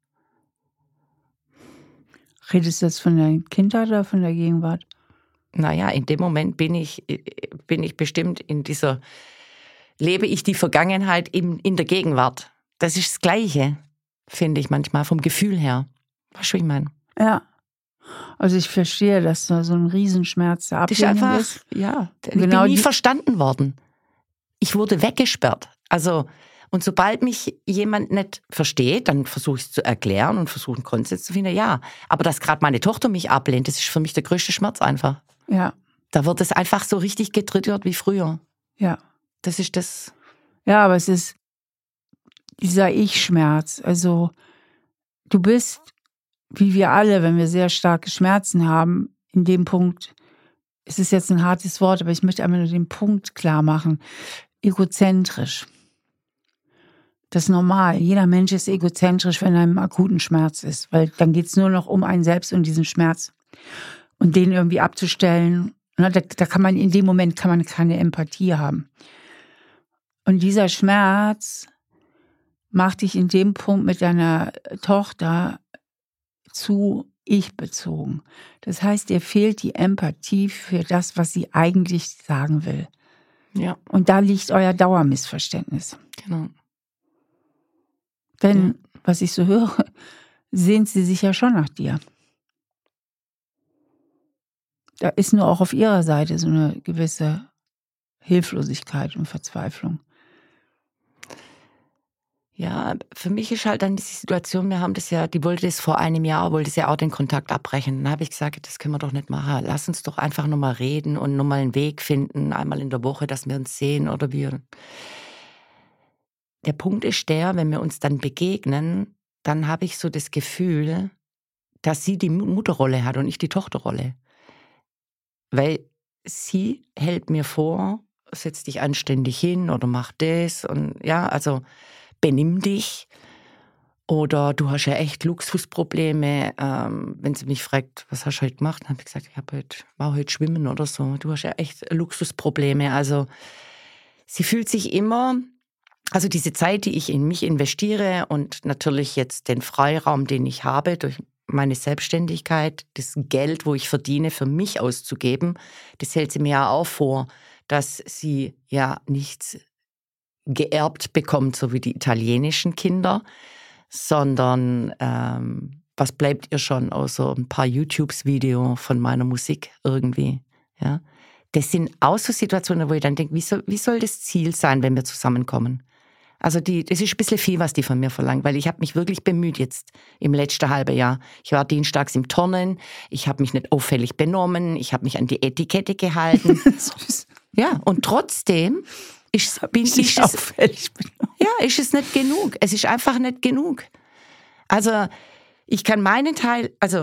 Redest du jetzt von der Kindheit oder von der Gegenwart? Naja, in dem Moment bin ich, bin ich bestimmt in dieser, lebe ich die Vergangenheit in, in der Gegenwart. Das ist das Gleiche, finde ich manchmal, vom Gefühl her. Weißt du, wie ich meine? Ja. Also ich verstehe, dass da so ein Riesenschmerz der Ablehnung ist. Das ist einfach, ja, ich genau bin nie verstanden worden. Ich wurde weggesperrt. Also, und sobald mich jemand nicht versteht, dann versuche ich es zu erklären und versuche einen Konsens zu finden. Ja, aber dass gerade meine Tochter mich ablehnt, das ist für mich der größte Schmerz einfach. Ja. Da wird es einfach so richtig getriggert wie früher. Ja. Das ist das. Ja, aber es ist dieser Ich-Schmerz. Also du bist, wie wir alle, wenn wir sehr starke Schmerzen haben, in dem Punkt, es ist jetzt ein hartes Wort, aber ich möchte einmal nur den Punkt klar machen, egozentrisch. Das ist normal. Jeder Mensch ist egozentrisch, wenn er im akuten Schmerz ist, weil dann geht es nur noch um einen selbst und diesen Schmerz. Und den irgendwie abzustellen, da, da kann man in dem Moment kann man keine Empathie haben. Und dieser Schmerz macht dich in dem Punkt mit deiner Tochter zu ich-bezogen. Das heißt, dir fehlt die Empathie für das, was sie eigentlich sagen will. Ja. Und da liegt euer Dauermissverständnis. Genau. Denn, ja. was ich so höre, sehnt sie sich ja schon nach dir. Da ist nur auch auf ihrer Seite so eine gewisse Hilflosigkeit und Verzweiflung. Ja, für mich ist halt dann die Situation, wir haben das ja, die wollte das vor einem Jahr, wollte sie ja auch den Kontakt abbrechen. Dann habe ich gesagt, das können wir doch nicht machen. Lass uns doch einfach nochmal reden und nochmal einen Weg finden, einmal in der Woche, dass wir uns sehen oder wir. Der Punkt ist der, wenn wir uns dann begegnen, dann habe ich so das Gefühl, dass sie die Mutterrolle hat und ich die Tochterrolle. Weil sie hält mir vor, setz dich anständig hin oder mach das und ja, also benimm dich. Oder du hast ja echt Luxusprobleme. Ähm, wenn sie mich fragt, was hast du heute gemacht, dann habe ich gesagt, ich habe heute, war heute schwimmen oder so. Du hast ja echt Luxusprobleme. Also sie fühlt sich immer, also diese Zeit, die ich in mich investiere und natürlich jetzt den Freiraum, den ich habe durch meine Selbstständigkeit, das Geld, wo ich verdiene, für mich auszugeben, das hält sie mir ja auch vor, dass sie ja nichts geerbt bekommt, so wie die italienischen Kinder, sondern ähm, was bleibt ihr schon außer ein paar YouTubes-Videos von meiner Musik irgendwie, ja? Das sind auch so Situationen, wo ich dann denke, wie soll, wie soll das Ziel sein, wenn wir zusammenkommen? Also die, das ist ein bisschen viel, was die von mir verlangt, weil ich habe mich wirklich bemüht jetzt im letzten halben Jahr. Ich war dienstags im Turnen, ich habe mich nicht auffällig benommen, ich habe mich an die Etikette gehalten. Ja, und trotzdem ist, bin ich nicht es, auffällig benommen. Ja, ist es nicht genug. Es ist einfach nicht genug. Also ich kann meinen Teil, also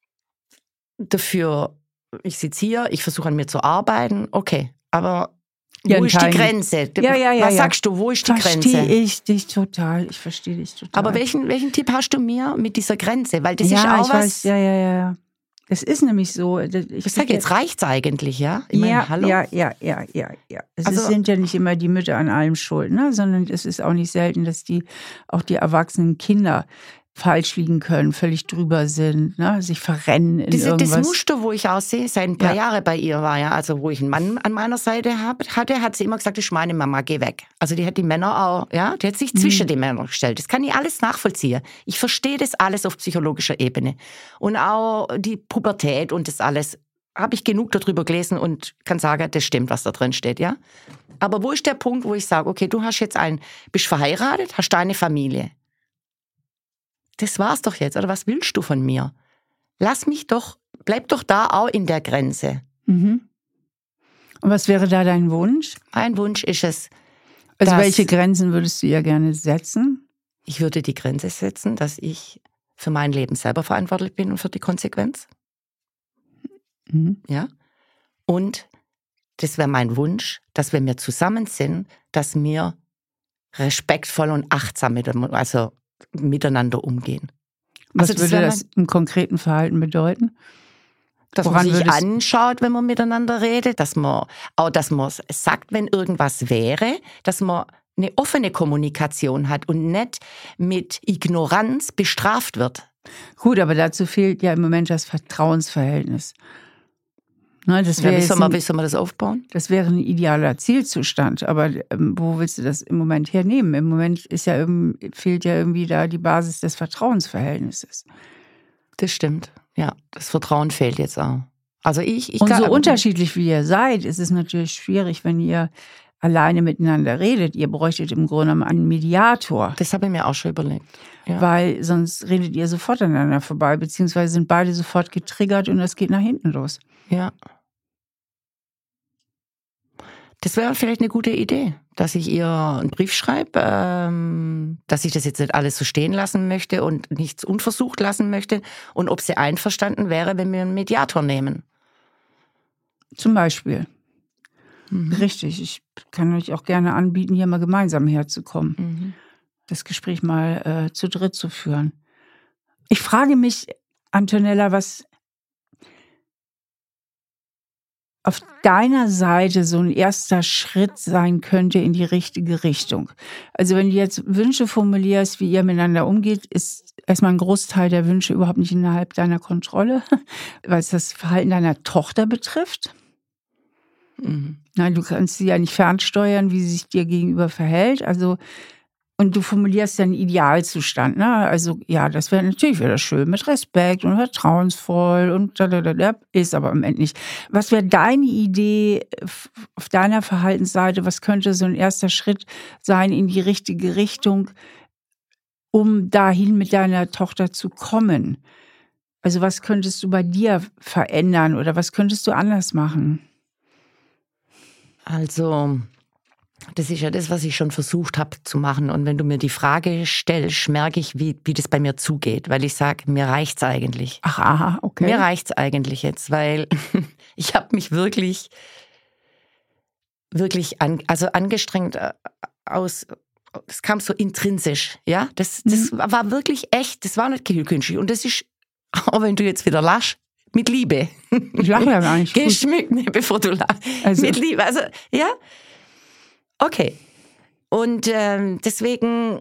dafür, ich sitze hier, ich versuche an mir zu arbeiten, okay, aber wo ja, ist die Grenze? Ja, ja, ja, Was ja. sagst du, wo ist die Verstehe Grenze? Verstehe ich dich total, ich verstehe dich total. Aber welchen, welchen Tipp hast du mir mit dieser Grenze? Weil das ja, ist auch ich was... Weiß, ja, ja, ja. Das ist nämlich so. Ich, ich sage, jetzt reicht's eigentlich, ja? Ich meine, ja, hallo? ja, ja, ja, ja, ja. Es also, ist, sind ja nicht immer die Mütter an allem schuld, ne? Sondern es ist auch nicht selten, dass die auch die erwachsenen Kinder falsch liegen können, völlig drüber sind, ne? Sich verrennen in Diese, irgendwas. Das Muster, wo ich auch sehe, seit ein paar ja. Jahre bei ihr war, ja, also wo ich einen Mann an meiner Seite hab, hatte, hat sie immer gesagt, das ist meine Mama, geh weg. Also die hat die Männer auch, ja, die hat sich zwischen mhm. die Männer gestellt. Das kann ich alles nachvollziehen. Ich verstehe das alles auf psychologischer Ebene. Und auch die Pubertät und das alles habe ich genug darüber gelesen und kann sagen, das stimmt, was da drin steht, ja. Aber wo ist der Punkt, wo ich sage, okay, du hast jetzt ein, bist verheiratet, hast deine Familie. Das war's doch jetzt, oder was willst du von mir? Lass mich doch, bleib doch da auch in der Grenze. Mhm. Und was wäre da dein Wunsch? Mein Wunsch ist es, also dass welche Grenzen würdest du ihr gerne setzen? Ich würde die Grenze setzen, dass ich für mein Leben selber verantwortlich bin und für die Konsequenz. Mhm. Ja. Und das wäre mein Wunsch, dass wenn wir zusammen sind, dass wir respektvoll und achtsam mit, also miteinander umgehen. Was also das würde das im konkreten Verhalten bedeuten? Dass Woran man sich würdest- anschaut, wenn man miteinander redet, dass man auch, dass man sagt, wenn irgendwas wäre, dass man eine offene Kommunikation hat und nicht mit Ignoranz bestraft wird. Gut, aber dazu fehlt ja im Moment das Vertrauensverhältnis. Ne, das Ja, wäre wie, jetzt soll man, ein, wie soll man das aufbauen? das wäre ein idealer Zielzustand, aber ähm, wo willst du das im Moment hernehmen? Im Moment ist ja irgendwie, fehlt ja irgendwie da die Basis des Vertrauensverhältnisses. Das stimmt. Ja, das Vertrauen fehlt jetzt auch. Also ich, ich Und kann, so unterschiedlich wie ihr seid, ist es natürlich schwierig, wenn ihr alleine miteinander redet. Ihr bräuchtet im Grunde genommen einen Mediator. Das habe ich mir auch schon überlegt. Ja. Weil sonst redet ihr sofort aneinander vorbei, beziehungsweise sind beide sofort getriggert und es geht nach hinten los. Ja. Das wäre vielleicht eine gute Idee, dass ich ihr einen Brief schreibe, ähm, dass ich das jetzt nicht alles so stehen lassen möchte und nichts unversucht lassen möchte und ob sie einverstanden wäre, wenn wir einen Mediator nehmen. Zum Beispiel. Mhm. Richtig, ich kann euch auch gerne anbieten, hier mal gemeinsam herzukommen. Mhm. Das Gespräch mal äh, zu dritt zu führen. Ich frage mich, Antonella, was auf deiner Seite so ein erster Schritt sein könnte in die richtige Richtung. Also wenn du jetzt Wünsche formulierst, wie ihr miteinander umgeht, ist erstmal ein Großteil der Wünsche überhaupt nicht innerhalb deiner Kontrolle, weil es das Verhalten deiner Tochter betrifft. Mhm. Nein, du kannst sie ja nicht fernsteuern, wie sie sich dir gegenüber verhält. Also, und du formulierst ja einen Idealzustand. Ne? Also, ja, das wäre natürlich wieder schön mit Respekt und vertrauensvoll und da, da, da, da, ist aber am Ende nicht. Was wäre deine Idee auf deiner Verhaltensseite? Was könnte so ein erster Schritt sein in die richtige Richtung, um dahin mit deiner Tochter zu kommen? Also, was könntest du bei dir verändern oder was könntest du anders machen? Also, das ist ja das, was ich schon versucht habe zu machen. Und wenn du mir die Frage stellst, merke ich, wie, wie das bei mir zugeht. Weil ich sage, mir reicht's eigentlich. Ach, aha, okay. Mir reicht's eigentlich jetzt, weil ich habe mich wirklich, wirklich an, also angestrengt aus, es kam so intrinsisch, ja. Das, das mhm. war wirklich echt, das war nicht künstlich. Und das ist, auch wenn du jetzt wieder lachst, mit Liebe. Ich lache ja gar nicht. Geschmückt, ne, bevor du lachst. Also. Mit Liebe, also, ja. Okay. Und ähm, deswegen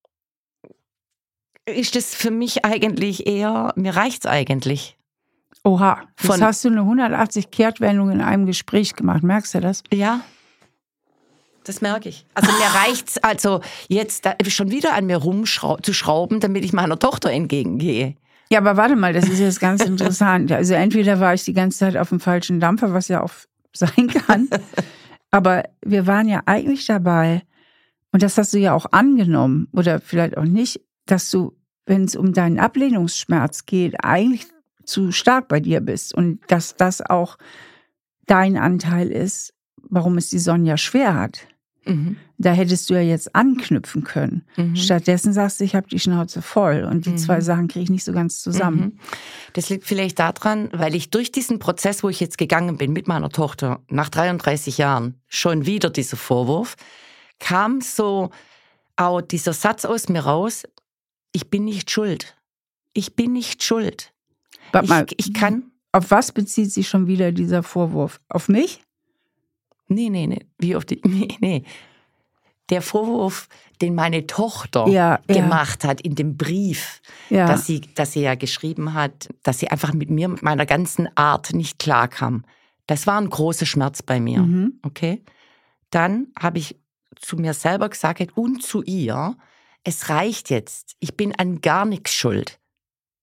ist das für mich eigentlich eher, mir reicht's eigentlich. Oha, jetzt Von, hast du eine hundertachtzig Kehrtwendung in einem Gespräch gemacht. Merkst du das? Ja. Das merke ich. Also mir reicht's, also jetzt da schon wieder an mir rumzuschrauben, damit ich meiner Tochter entgegengehe. Ja, aber warte mal, das ist jetzt ganz interessant. Also entweder war ich die ganze Zeit auf dem falschen Dampfer, was ja auch sein kann. Aber wir waren ja eigentlich dabei, und das hast du ja auch angenommen, oder vielleicht auch nicht, dass du, wenn es um deinen Ablehnungsschmerz geht, eigentlich zu stark bei dir bist. Und dass das auch dein Anteil ist, warum es die Sonja schwer hat. Mhm. Da hättest du ja jetzt anknüpfen können. Mhm. Stattdessen sagst du, ich habe die Schnauze voll und die mhm. zwei Sachen kriege ich nicht so ganz zusammen. Mhm. Das liegt vielleicht daran, weil ich durch diesen Prozess, wo ich jetzt gegangen bin mit meiner Tochter, nach dreiunddreißig Jahren, schon wieder dieser Vorwurf, kam so auch dieser Satz aus mir raus, ich bin nicht schuld. Ich bin nicht schuld. Warte mal, ich, ich kann... Auf was bezieht sich schon wieder dieser Vorwurf? Auf mich? Nee, nee, nee. Wie auf die. Nee, nee. Der Vorwurf, den meine Tochter ja, gemacht ja. hat in dem Brief, ja. dass sie, dass sie ja geschrieben hat, dass sie einfach mit mir, mit meiner ganzen Art nicht klarkam. Das war ein großer Schmerz bei mir. Mhm. Okay? Dann habe ich zu mir selber gesagt und zu ihr, es reicht jetzt. Ich bin an gar nichts schuld.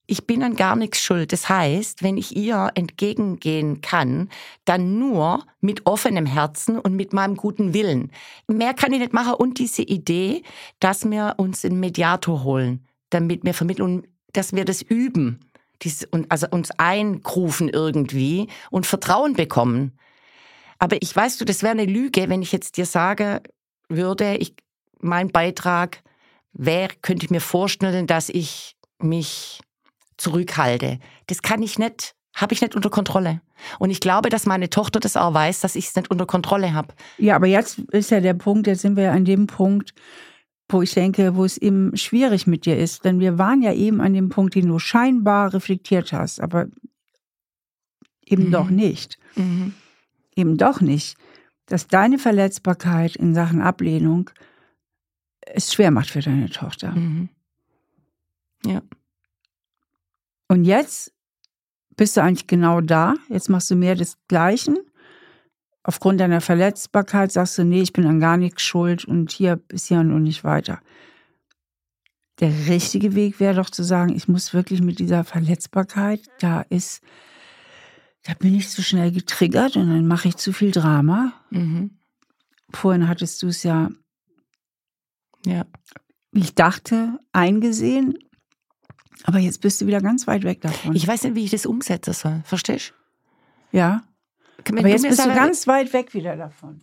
ich bin an gar nichts schuld. Das heißt, wenn ich ihr entgegengehen kann, dann nur mit offenem Herzen und mit meinem guten Willen. Mehr kann ich nicht machen. Und diese Idee, dass wir uns einen Mediator holen, damit wir vermitteln, dass wir das üben, und also uns eingrufen irgendwie und Vertrauen bekommen. Aber ich weiß du, das wäre eine Lüge, wenn ich jetzt dir sage würde, ich, mein Beitrag wäre, könnte ich mir vorstellen, dass ich mich zurückhalte. Das kann ich nicht, habe ich nicht unter Kontrolle. Und ich glaube, dass meine Tochter das auch weiß, dass ich es nicht unter Kontrolle habe. Ja, aber jetzt ist ja der Punkt, jetzt sind wir ja an dem Punkt, wo ich denke, wo es eben schwierig mit dir ist. Denn wir waren ja eben an dem Punkt, den du scheinbar reflektiert hast, aber eben mhm. doch nicht. Mhm. Eben doch nicht, dass deine Verletzbarkeit in Sachen Ablehnung es schwer macht für deine Tochter. Mhm. Ja. Und jetzt bist du eigentlich genau da. Jetzt machst du mehr des Gleichen. Aufgrund deiner Verletzbarkeit sagst du, nee, ich bin an gar nichts schuld und hier bis hier und nicht weiter. Der richtige Weg wäre doch zu sagen, ich muss wirklich mit dieser Verletzbarkeit, da ist, da bin ich zu schnell getriggert und dann mache ich zu viel Drama. Mhm. Vorhin hattest du es ja, ja, wie ich dachte, eingesehen. Aber jetzt bist du wieder ganz weit weg davon. Ich weiß nicht, wie ich das umsetzen soll. Verstehst du? Ja. Wenn aber jetzt bist sagen, du ganz weit weg wieder davon.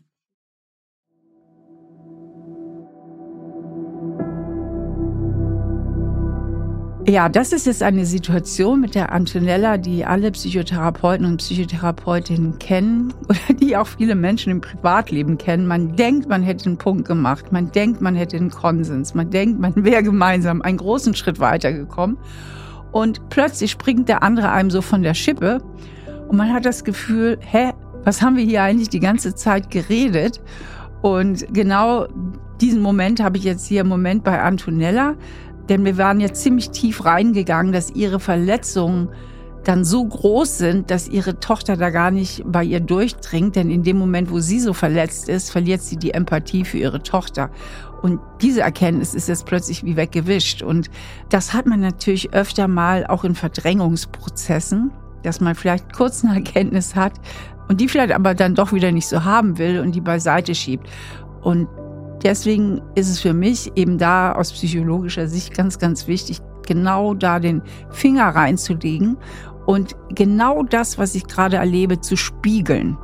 Ja, das ist jetzt eine Situation mit der Antonella, die alle Psychotherapeuten und Psychotherapeutinnen kennen oder die auch viele Menschen im Privatleben kennen. Man denkt, man hätte einen Punkt gemacht, man denkt, man hätte einen Konsens, man denkt, man wäre gemeinsam einen großen Schritt weitergekommen und plötzlich springt der andere einem so von der Schippe und man hat das Gefühl, hä, was haben wir hier eigentlich die ganze Zeit geredet? Und genau diesen Moment habe ich jetzt hier im Moment bei Antonella. Denn wir waren ja ziemlich tief reingegangen, dass ihre Verletzungen dann so groß sind, dass ihre Tochter da gar nicht bei ihr durchdringt. Denn in dem Moment, wo sie so verletzt ist, verliert sie die Empathie für ihre Tochter. Und diese Erkenntnis ist jetzt plötzlich wie weggewischt. Und das hat man natürlich öfter mal auch in Verdrängungsprozessen, dass man vielleicht kurz eine Erkenntnis hat und die vielleicht aber dann doch wieder nicht so haben will und die beiseite schiebt. Und deswegen ist es für mich eben da aus psychologischer Sicht ganz, ganz wichtig, genau da den Finger reinzulegen und genau das, was ich gerade erlebe, zu spiegeln.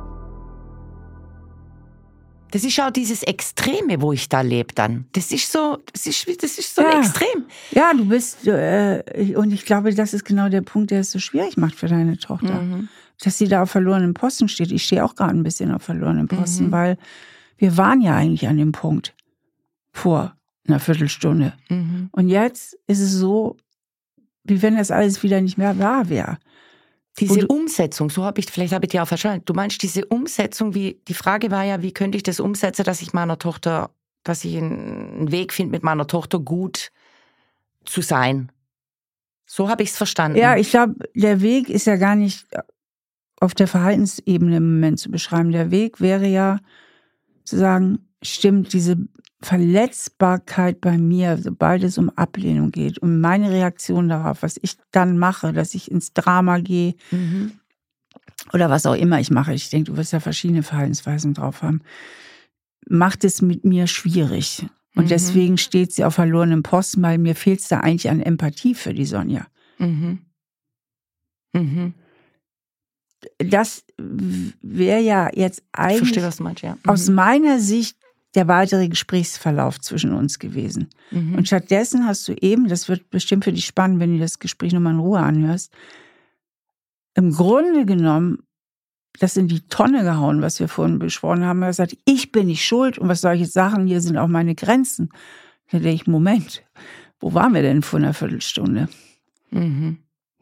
Das ist auch dieses Extreme, wo ich da lebe dann. Das ist so, das ist, das ist so ja. ein Extrem. Ja, du bist, äh, und ich glaube, das ist genau der Punkt, der es so schwierig macht für deine Tochter. Mhm. Dass sie da auf verlorenen Posten steht. Ich stehe auch gerade ein bisschen auf verlorenen Posten, mhm. weil wir waren ja eigentlich an dem Punkt vor einer Viertelstunde. Mhm. Und jetzt ist es so, wie wenn das alles wieder nicht mehr wahr wäre. Diese Umsetzung, so habe ich, vielleicht habe ich dir auch verstanden. Du meinst diese Umsetzung, wie, die Frage war ja, wie könnte ich das umsetzen, dass ich meiner Tochter, dass ich einen Weg finde, mit meiner Tochter gut zu sein. So habe ich es verstanden. Ja, ich glaube, der Weg ist ja gar nicht auf der Verhaltensebene im Moment zu beschreiben. Der Weg wäre ja zu sagen, stimmt, diese Verletzbarkeit bei mir, sobald es um Ablehnung geht, um meine Reaktion darauf, was ich dann mache, dass ich ins Drama gehe mhm. oder was auch immer ich mache. Ich denke, du wirst ja verschiedene Verhaltensweisen drauf haben. Macht es mit mir schwierig. Und mhm. deswegen steht sie auf verlorenem Posten, weil mir fehlt es da eigentlich an Empathie für die Sonja. Mhm. Mhm. Das wäre ja jetzt eigentlich ich verstehe, was du meinst, ja. Mhm. aus meiner Sicht der weitere Gesprächsverlauf zwischen uns gewesen. Mhm. Und stattdessen hast du eben, das wird bestimmt für dich spannend, wenn du das Gespräch nochmal in Ruhe anhörst, im Grunde genommen das in die Tonne gehauen, was wir vorhin besprochen haben. Er hat gesagt, ich bin nicht schuld und was soll ich jetzt sagen, hier sind auch meine Grenzen. Da denke ich, Moment, wo waren wir denn vor einer Viertelstunde? Mhm.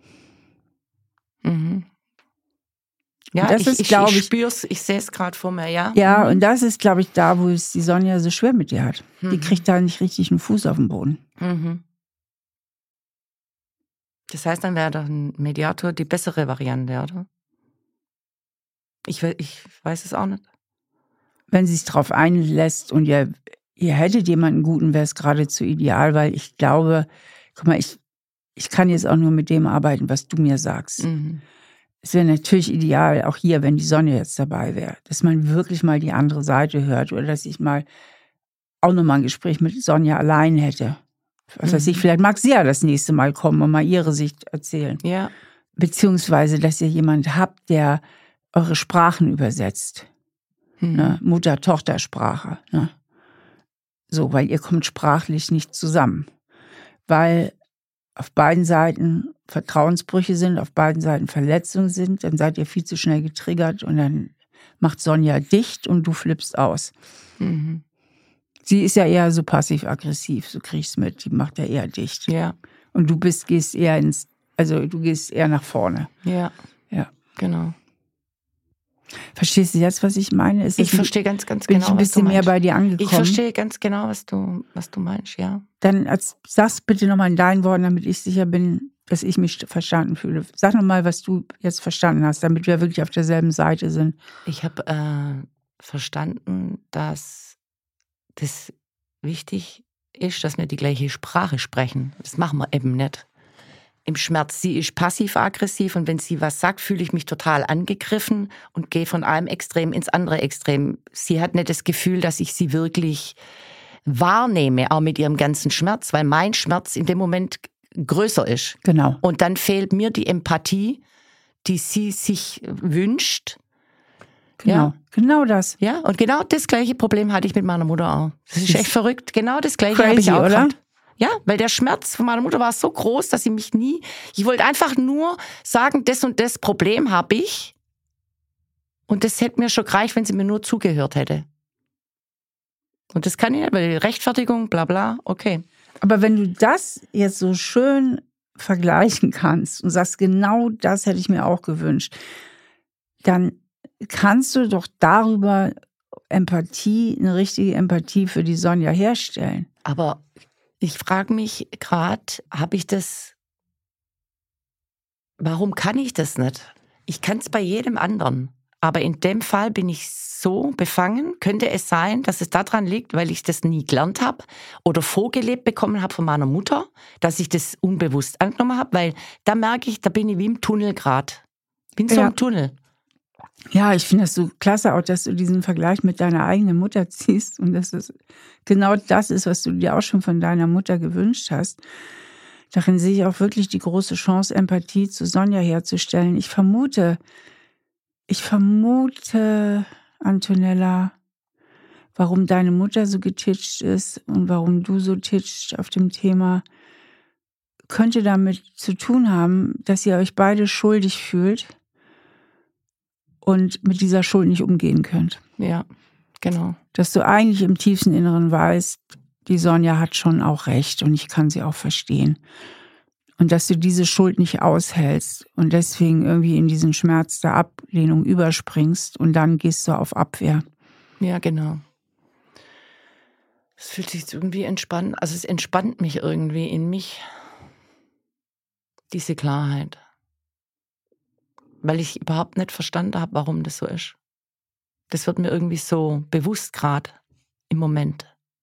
Mhm. Ja, das ich, ist, ich, ich, ich spüre es, ich sehe es gerade vor mir, ja. Ja, mhm. und das ist, glaube ich, da, wo es die Sonja so schwer mit dir hat. Mhm. Die kriegt da nicht richtig einen Fuß auf den Boden. Mhm. Das heißt, dann wäre ein Mediator die bessere Variante, oder? Ich, ich weiß es auch nicht. Wenn sie sich darauf einlässt und ihr, ihr hättet jemanden Guten, wäre es geradezu ideal, weil ich glaube, guck mal, ich ich kann jetzt auch nur mit dem arbeiten, was du mir sagst. Mhm. Es wäre natürlich ideal, auch hier, wenn die Sonja jetzt dabei wäre, dass man wirklich mal die andere Seite hört oder dass ich mal auch nochmal ein Gespräch mit Sonja allein hätte. Was weiß ich, vielleicht mag sie ja das nächste Mal kommen und mal ihre Sicht erzählen. Ja. Beziehungsweise, dass ihr jemand habt, der eure Sprachen übersetzt. Mhm. Ne? Mutter-Tochter-Sprache. Ne? So, weil ihr kommt sprachlich nicht zusammen. Weil auf beiden Seiten Vertrauensbrüche sind, auf beiden Seiten Verletzungen sind, dann seid ihr viel zu schnell getriggert und dann macht Sonja dicht und du flippst aus. Mhm. Sie ist ja eher so passiv-aggressiv, so kriegst du mit, die macht ja eher dicht. Ja. Und du bist, gehst eher ins, also du gehst eher nach vorne. Ja. Ja. Genau. Verstehst du jetzt, was ich meine? Ist Ich ein, verstehe ganz, ganz bin genau, ich ein bisschen was du mehr meinst. bei dir angekommen. Ich verstehe ganz genau, was du, was du meinst, ja. Dann als, sag's bitte nochmal in deinen Worten, damit ich sicher bin, dass ich mich verstanden fühle. Sag nochmal, was du jetzt verstanden hast, damit wir wirklich auf derselben Seite sind. Ich habe äh, verstanden, dass das wichtig ist, dass wir die gleiche Sprache sprechen. Das machen wir eben nicht. Im Schmerz, sie ist passiv-aggressiv und wenn sie was sagt, fühle ich mich total angegriffen und gehe von einem Extrem ins andere Extrem. Sie hat nicht das Gefühl, dass ich sie wirklich wahrnehme, auch mit ihrem ganzen Schmerz, weil mein Schmerz in dem Moment größer ist. Genau. Und dann fehlt mir die Empathie, die sie sich wünscht. Genau, Ja. genau das. Ja, und genau das gleiche Problem hatte ich mit meiner Mutter auch. Das ist echt verrückt. Genau das gleiche habe ich Crazy, auch oder? gehabt. Ja, weil der Schmerz von meiner Mutter war so groß, dass sie mich nie, ich wollte einfach nur sagen, das und das Problem habe ich. Und das hätte mir schon gereicht, wenn sie mir nur zugehört hätte. Und das kann ich nicht, weil die Rechtfertigung, bla bla, okay. Aber wenn du das jetzt so schön vergleichen kannst und sagst, genau das hätte ich mir auch gewünscht, dann kannst du doch darüber Empathie, eine richtige Empathie für die Sonja herstellen. Aber ich frage mich gerade, habe ich das, warum kann ich das nicht? Ich kann es bei jedem anderen. Aber in dem Fall bin ich so befangen. Könnte es sein, dass es daran liegt, weil ich das nie gelernt habe oder vorgelebt bekommen habe von meiner Mutter, dass ich das unbewusst angenommen habe? Weil da merke ich, da bin ich wie im Tunnel gerade. Bin so Ja. im Tunnel. Ja, ich finde das so klasse auch, dass du diesen Vergleich mit deiner eigenen Mutter ziehst und dass es genau das ist, was du dir auch schon von deiner Mutter gewünscht hast. Darin sehe ich auch wirklich die große Chance, Empathie zu Sonja herzustellen. Ich vermute, ich vermute, Antonella, warum deine Mutter so getitscht ist und warum du so titscht auf dem Thema, könnte damit zu tun haben, dass ihr euch beide schuldig fühlt und mit dieser Schuld nicht umgehen könnt. Ja, genau. Dass du eigentlich im tiefsten Inneren weißt, die Sonja hat schon auch recht und ich kann sie auch verstehen. Und dass du diese Schuld nicht aushältst und deswegen irgendwie in diesen Schmerz der Ablehnung überspringst und dann gehst du auf Abwehr. Ja, genau. Es fühlt sich irgendwie entspannt, also es entspannt mich irgendwie in mich, diese Klarheit. Weil ich überhaupt nicht verstanden habe, warum das so ist. Das wird mir irgendwie so bewusst gerade im Moment.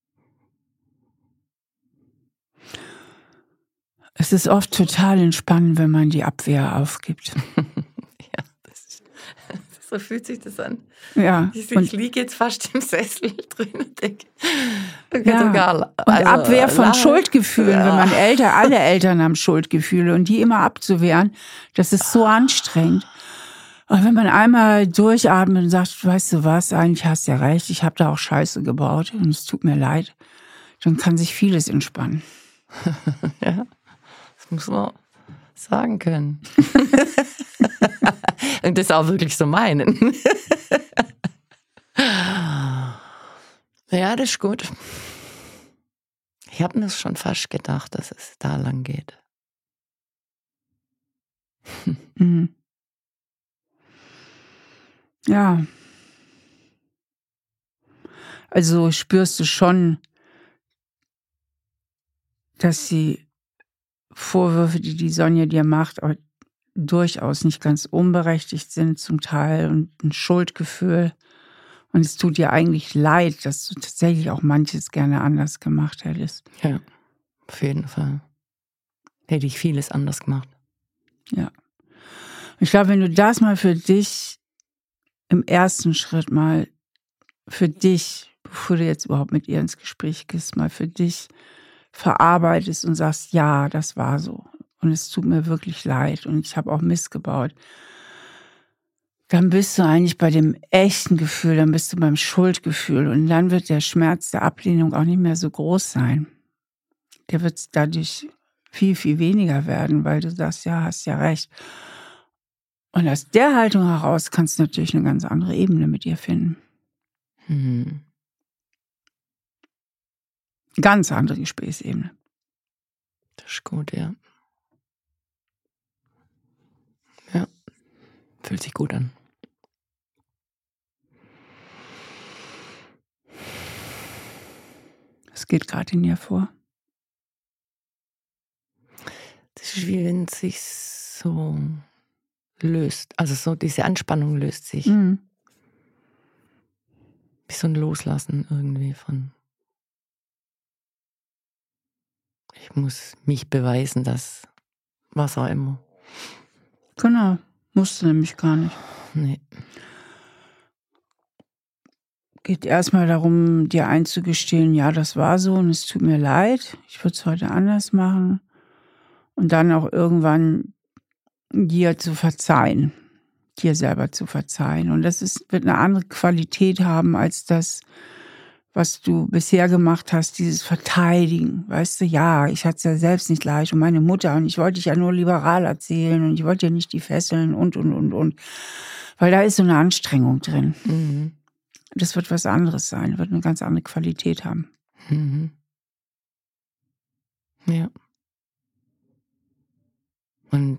Es ist oft total entspannend, wenn man die Abwehr aufgibt. Ja, das ist, so fühlt sich das an. Ja. Ich, und, ich liege jetzt fast im Sessel drin und denke, ja. sogar, und also, Abwehr von la- Schuldgefühlen, Ja. wenn man älter, alle Eltern haben Schuldgefühle und die immer abzuwehren, das ist so anstrengend. Und wenn man einmal durchatmet und sagt, weißt du was, eigentlich hast du ja recht, ich habe da auch Scheiße gebaut und es tut mir leid, dann kann sich vieles entspannen. Ja, das muss man sagen können. Und das auch wirklich so meinen. Ja, das ist gut. Ich habe mir das schon fast gedacht, dass es da lang geht. Mhm. Ja. Also spürst du schon, dass die Vorwürfe, die die Sonja dir macht, auch durchaus nicht ganz unberechtigt sind zum Teil und ein Schuldgefühl. Und es tut dir eigentlich leid, dass du tatsächlich auch manches gerne anders gemacht hättest. Ja, auf jeden Fall. hätte ich vieles anders gemacht. Ja. Ich glaube, wenn du das mal für dich im ersten Schritt mal für dich, bevor du jetzt überhaupt mit ihr ins Gespräch gehst, mal für dich verarbeitest und sagst, ja, das war so. Und es tut mir wirklich leid und ich habe auch Mist gebaut. Dann bist du eigentlich bei dem echten Gefühl, dann bist du beim Schuldgefühl und dann wird der Schmerz der Ablehnung auch nicht mehr so groß sein. Der wird dadurch viel, viel weniger werden, weil du sagst, ja, hast ja recht. Und aus der Haltung heraus kannst du natürlich eine ganz andere Ebene mit ihr finden. Mhm. Ganz andere Gesprächsebene. Das ist gut, ja. Ja, fühlt sich gut an. Was geht gerade in ihr vor? Das ist wie wenn es sich so löst. Also so diese Anspannung löst sich. Mhm. Wie so ein Loslassen irgendwie von. Ich muss mich beweisen, dass was auch immer. Genau, musst du nämlich gar nicht. Nee. Geht erstmal darum, dir einzugestehen, ja, das war so und es tut mir leid, ich würde es heute anders machen. Und dann auch irgendwann dir zu verzeihen, dir selber zu verzeihen. Und das ist, wird eine andere Qualität haben als das, was du bisher gemacht hast, dieses Verteidigen. Weißt du, ja, ich hatte es ja selbst nicht leicht und meine Mutter und ich wollte dich ja nur liberal erzählen und ich wollte ja nicht die fesseln und, und, und, und. Weil da ist so eine Anstrengung drin. Mhm. Das wird was anderes sein, wird eine ganz andere Qualität haben. Mhm. Ja. Und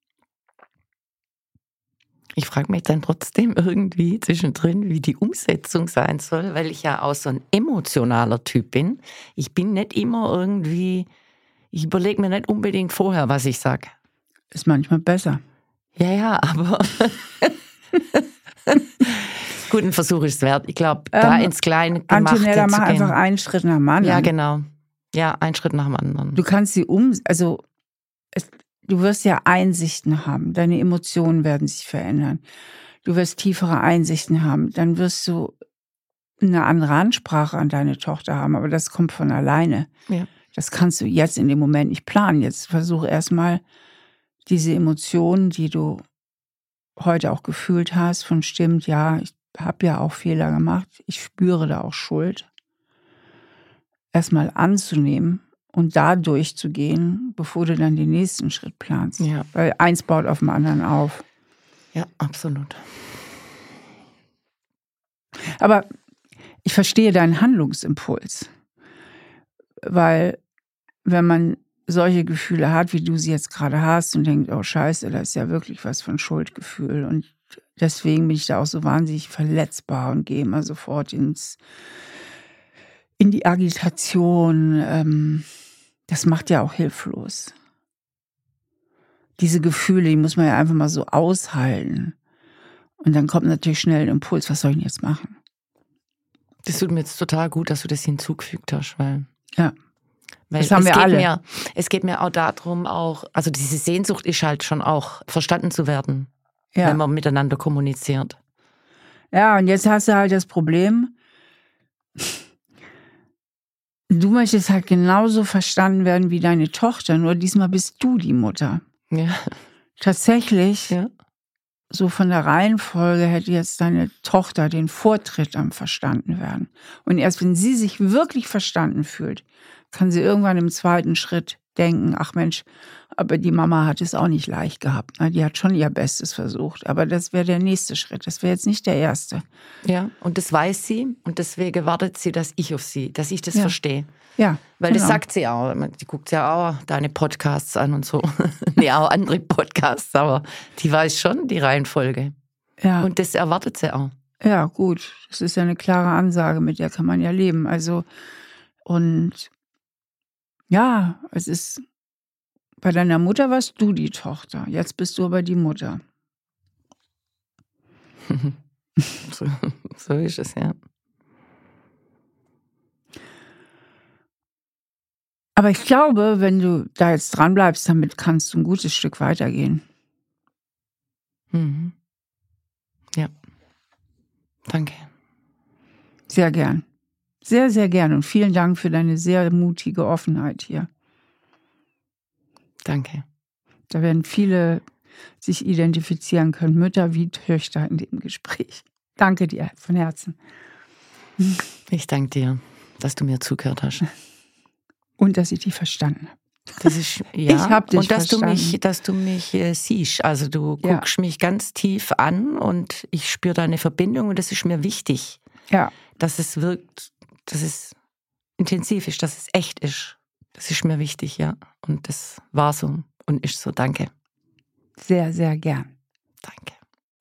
ich frage mich dann trotzdem irgendwie zwischendrin, wie die Umsetzung sein soll, weil ich ja auch so ein emotionaler Typ bin. Ich bin nicht immer irgendwie, ich überlege mir nicht unbedingt vorher, was ich sage. Ist manchmal besser. Ja, ja, aber guten Versuch ist es wert. Ich glaube, da Ähm, ins Kleingemachte Antonella, mach zu gehen. einfach einen Schritt nach dem anderen. Ja, genau. Ja, ein Schritt nach dem anderen. Du kannst sie um, also es, du wirst ja Einsichten haben. Deine Emotionen werden sich verändern. Du wirst tiefere Einsichten haben. Dann wirst du eine andere Ansprache an deine Tochter haben. Aber das kommt von alleine. Ja. Das kannst du jetzt in dem Moment nicht planen. Jetzt versuche erstmal diese Emotionen, die du heute auch gefühlt hast, von stimmt, ja, ich habe ja auch Fehler gemacht. Ich spüre da auch Schuld. Erstmal anzunehmen und da durchzugehen, bevor du dann den nächsten Schritt planst. Ja. Weil eins baut auf dem anderen auf. Ja, absolut. Aber ich verstehe deinen Handlungsimpuls. Weil wenn man solche Gefühle hat, wie du sie jetzt gerade hast und denkt, oh Scheiße, da ist ja wirklich was von Schuldgefühl. Und deswegen bin ich da auch so wahnsinnig verletzbar und gehe immer sofort ins in die Agitation. Ähm, das macht ja auch hilflos. Diese Gefühle, die muss man ja einfach mal so aushalten. Und dann kommt natürlich schnell ein Impuls, was soll ich denn jetzt machen? Das tut mir jetzt total gut, dass du das hinzugefügt hast, weil, Ja, weil das haben es wir geht alle. Mir, es geht mir auch darum, auch, also diese Sehnsucht ist halt schon auch verstanden zu werden, Ja. wenn man miteinander kommuniziert. Ja, und jetzt hast du halt das Problem, du möchtest halt genauso verstanden werden wie deine Tochter, nur diesmal bist du die Mutter. Ja. Tatsächlich, Ja. so von der Reihenfolge hätte jetzt deine Tochter den Vortritt am Verstanden werden. Und erst wenn sie sich wirklich verstanden fühlt, kann sie irgendwann im zweiten Schritt denken, ach Mensch, aber die Mama hat es auch nicht leicht gehabt. Na, die hat schon ihr Bestes versucht. Aber das wäre der nächste Schritt. Das wäre jetzt nicht der erste. Ja, und das weiß sie und deswegen wartet sie, dass ich auf sie, dass ich das Ja. verstehe. Ja, Weil genau. das sagt sie auch. Die guckt ja auch deine Podcasts an und so. Nee, auch andere Podcasts, aber die weiß schon die Reihenfolge. Ja. Und das erwartet sie auch. Ja, gut. Das ist ja eine klare Ansage, mit der kann man ja leben. Also, und ja, es ist, bei deiner Mutter warst du die Tochter. Jetzt bist du aber die Mutter. So, so ist es, ja. Aber Aber ich glaube, wenn du da jetzt dran bleibst, damit kannst du ein gutes Stück weitergehen. Mhm. Ja. Danke. Sehr gern. Sehr, sehr gern. Und vielen Dank für deine sehr mutige Offenheit hier. Danke. Da werden viele sich identifizieren können, Mütter wie Töchter in dem Gespräch. Danke dir von Herzen. Ich danke dir, dass du mir zugehört hast. Und dass ich dich verstanden habe. Das ist, ja. Ich habe dich Und dass verstanden. du mich, dass du mich äh, siehst. Also du Ja. guckst mich ganz tief an und ich spüre da eine Verbindung und das ist mir wichtig. Ja. Dass es wirkt, dass es intensiv ist, dass es echt ist. Das ist mir wichtig, ja. Und das war so und ist so. Danke. Sehr, sehr gern. Danke.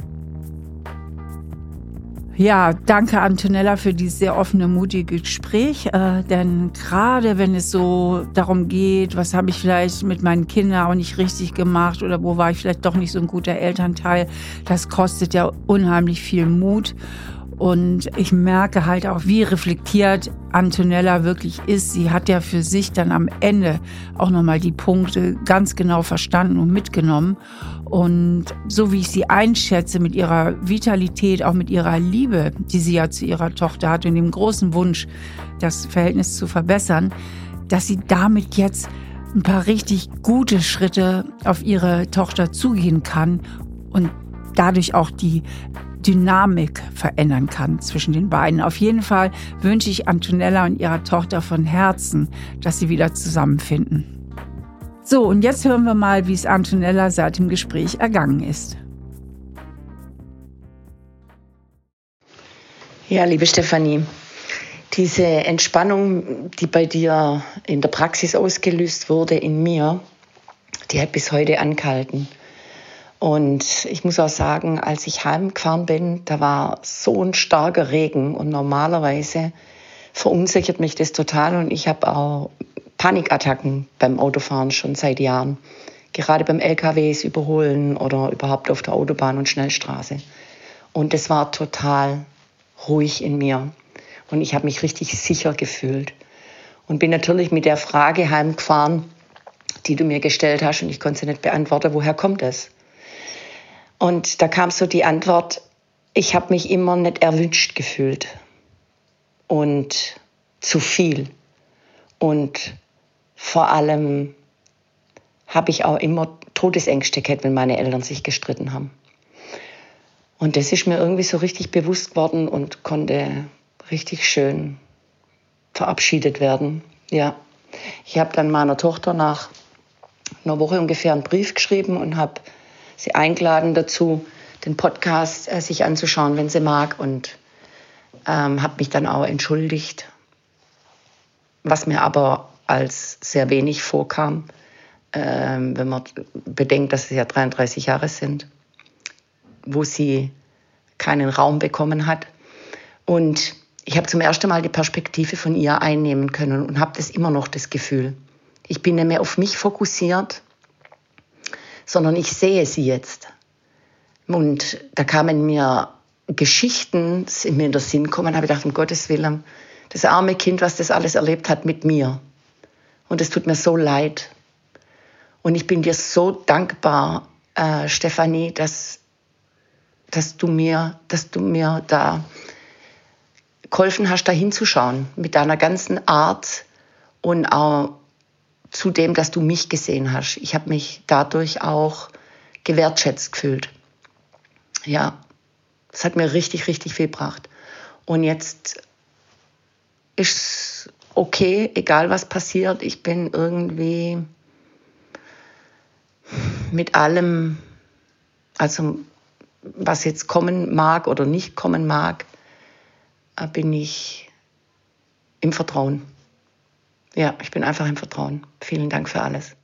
Ja, danke Antonella für dieses sehr offene, mutige Gespräch. Äh, denn gerade wenn es so darum geht, was habe ich vielleicht mit meinen Kindern auch nicht richtig gemacht oder wo war ich vielleicht doch nicht so ein guter Elternteil, das kostet ja unheimlich viel Mut. Und ich merke halt auch, wie reflektiert Antonella wirklich ist. Sie hat ja für sich dann am Ende auch nochmal die Punkte ganz genau verstanden und mitgenommen. Und so wie ich sie einschätze, mit ihrer Vitalität, auch mit ihrer Liebe, die sie ja zu ihrer Tochter hat und dem großen Wunsch, das Verhältnis zu verbessern, dass sie damit jetzt ein paar richtig gute Schritte auf ihre Tochter zugehen kann und dadurch auch die Dynamik verändern kann zwischen den beiden. Auf jeden Fall wünsche ich Antonella und ihrer Tochter von Herzen, dass sie wieder zusammenfinden. So, und jetzt hören wir mal, wie es Antonella seit dem Gespräch ergangen ist. Ja, liebe Stefanie, diese Entspannung, die bei dir in der Praxis ausgelöst wurde, in mir, die hat bis heute angehalten. Und ich muss auch sagen, als ich heimgefahren bin, da war so ein starker Regen und normalerweise verunsichert mich das total und ich habe auch Panikattacken beim Autofahren schon seit Jahren. Gerade beim L K Ws überholen oder überhaupt auf der Autobahn und Schnellstraße. Und das war total ruhig in mir. Und ich habe mich richtig sicher gefühlt. Und bin natürlich mit der Frage heimgefahren, die du mir gestellt hast und ich konnte sie nicht beantworten, woher kommt das? Und da kam so die Antwort, ich habe mich immer nicht erwünscht gefühlt und zu viel. Und vor allem habe ich auch immer Todesängste gehabt, wenn meine Eltern sich gestritten haben. Und das ist mir irgendwie so richtig bewusst geworden und konnte richtig schön verabschiedet werden. Ja, ich habe dann meiner Tochter nach einer Woche ungefähr einen Brief geschrieben und habe sie eingeladen dazu, den Podcast äh, sich anzuschauen, wenn sie mag. Und ähm, habe mich dann auch entschuldigt, was mir aber als sehr wenig vorkam, ähm, wenn man bedenkt, dass es ja dreiunddreißig Jahre sind, wo sie keinen Raum bekommen hat. Und ich habe zum ersten Mal die Perspektive von ihr einnehmen können und habe das immer noch das Gefühl. Ich bin nicht mehr auf mich fokussiert, sondern ich sehe sie jetzt. Und da kamen mir Geschichten, sind mir in den Sinn gekommen, habe ich gedacht, um Gottes Willen, das arme Kind, was das alles erlebt hat mit mir. Und es tut mir so leid. Und ich bin dir so dankbar, äh, Stefanie, dass, dass, du mir, dass du mir da geholfen hast, da hinzuschauen, mit deiner ganzen Art und auch zu dem, dass du mich gesehen hast. Ich habe mich dadurch auch gewertschätzt gefühlt. Ja, das hat mir richtig, richtig viel gebracht. Und jetzt ist es okay, egal was passiert. Ich bin irgendwie mit allem, also was jetzt kommen mag oder nicht kommen mag, bin ich im Vertrauen. Ja, ich bin einfach im Vertrauen. Vielen Dank für alles.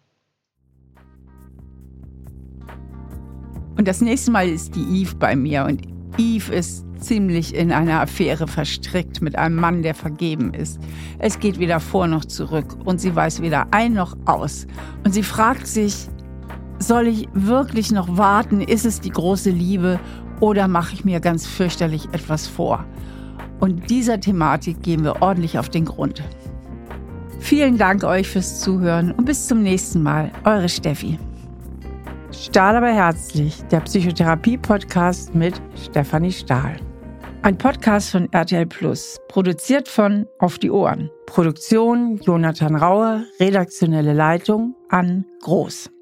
Und das nächste Mal ist die Eve bei mir. Und Eve ist ziemlich in einer Affäre verstrickt mit einem Mann, der vergeben ist. Es geht weder vor noch zurück. Und sie weiß weder ein noch aus. Und sie fragt sich, soll ich wirklich noch warten? Ist es die große Liebe? Oder mache ich mir ganz fürchterlich etwas vor? Und dieser Thematik gehen wir ordentlich auf den Grund. Vielen Dank euch fürs Zuhören und bis zum nächsten Mal. Eure Steffi. Stahl aber herzlich, der Psychotherapie-Podcast mit Stefanie Stahl. Ein Podcast von R T L Plus, produziert von Auf die Ohren. Produktion Jonathan Raue, redaktionelle Leitung Ann Groß.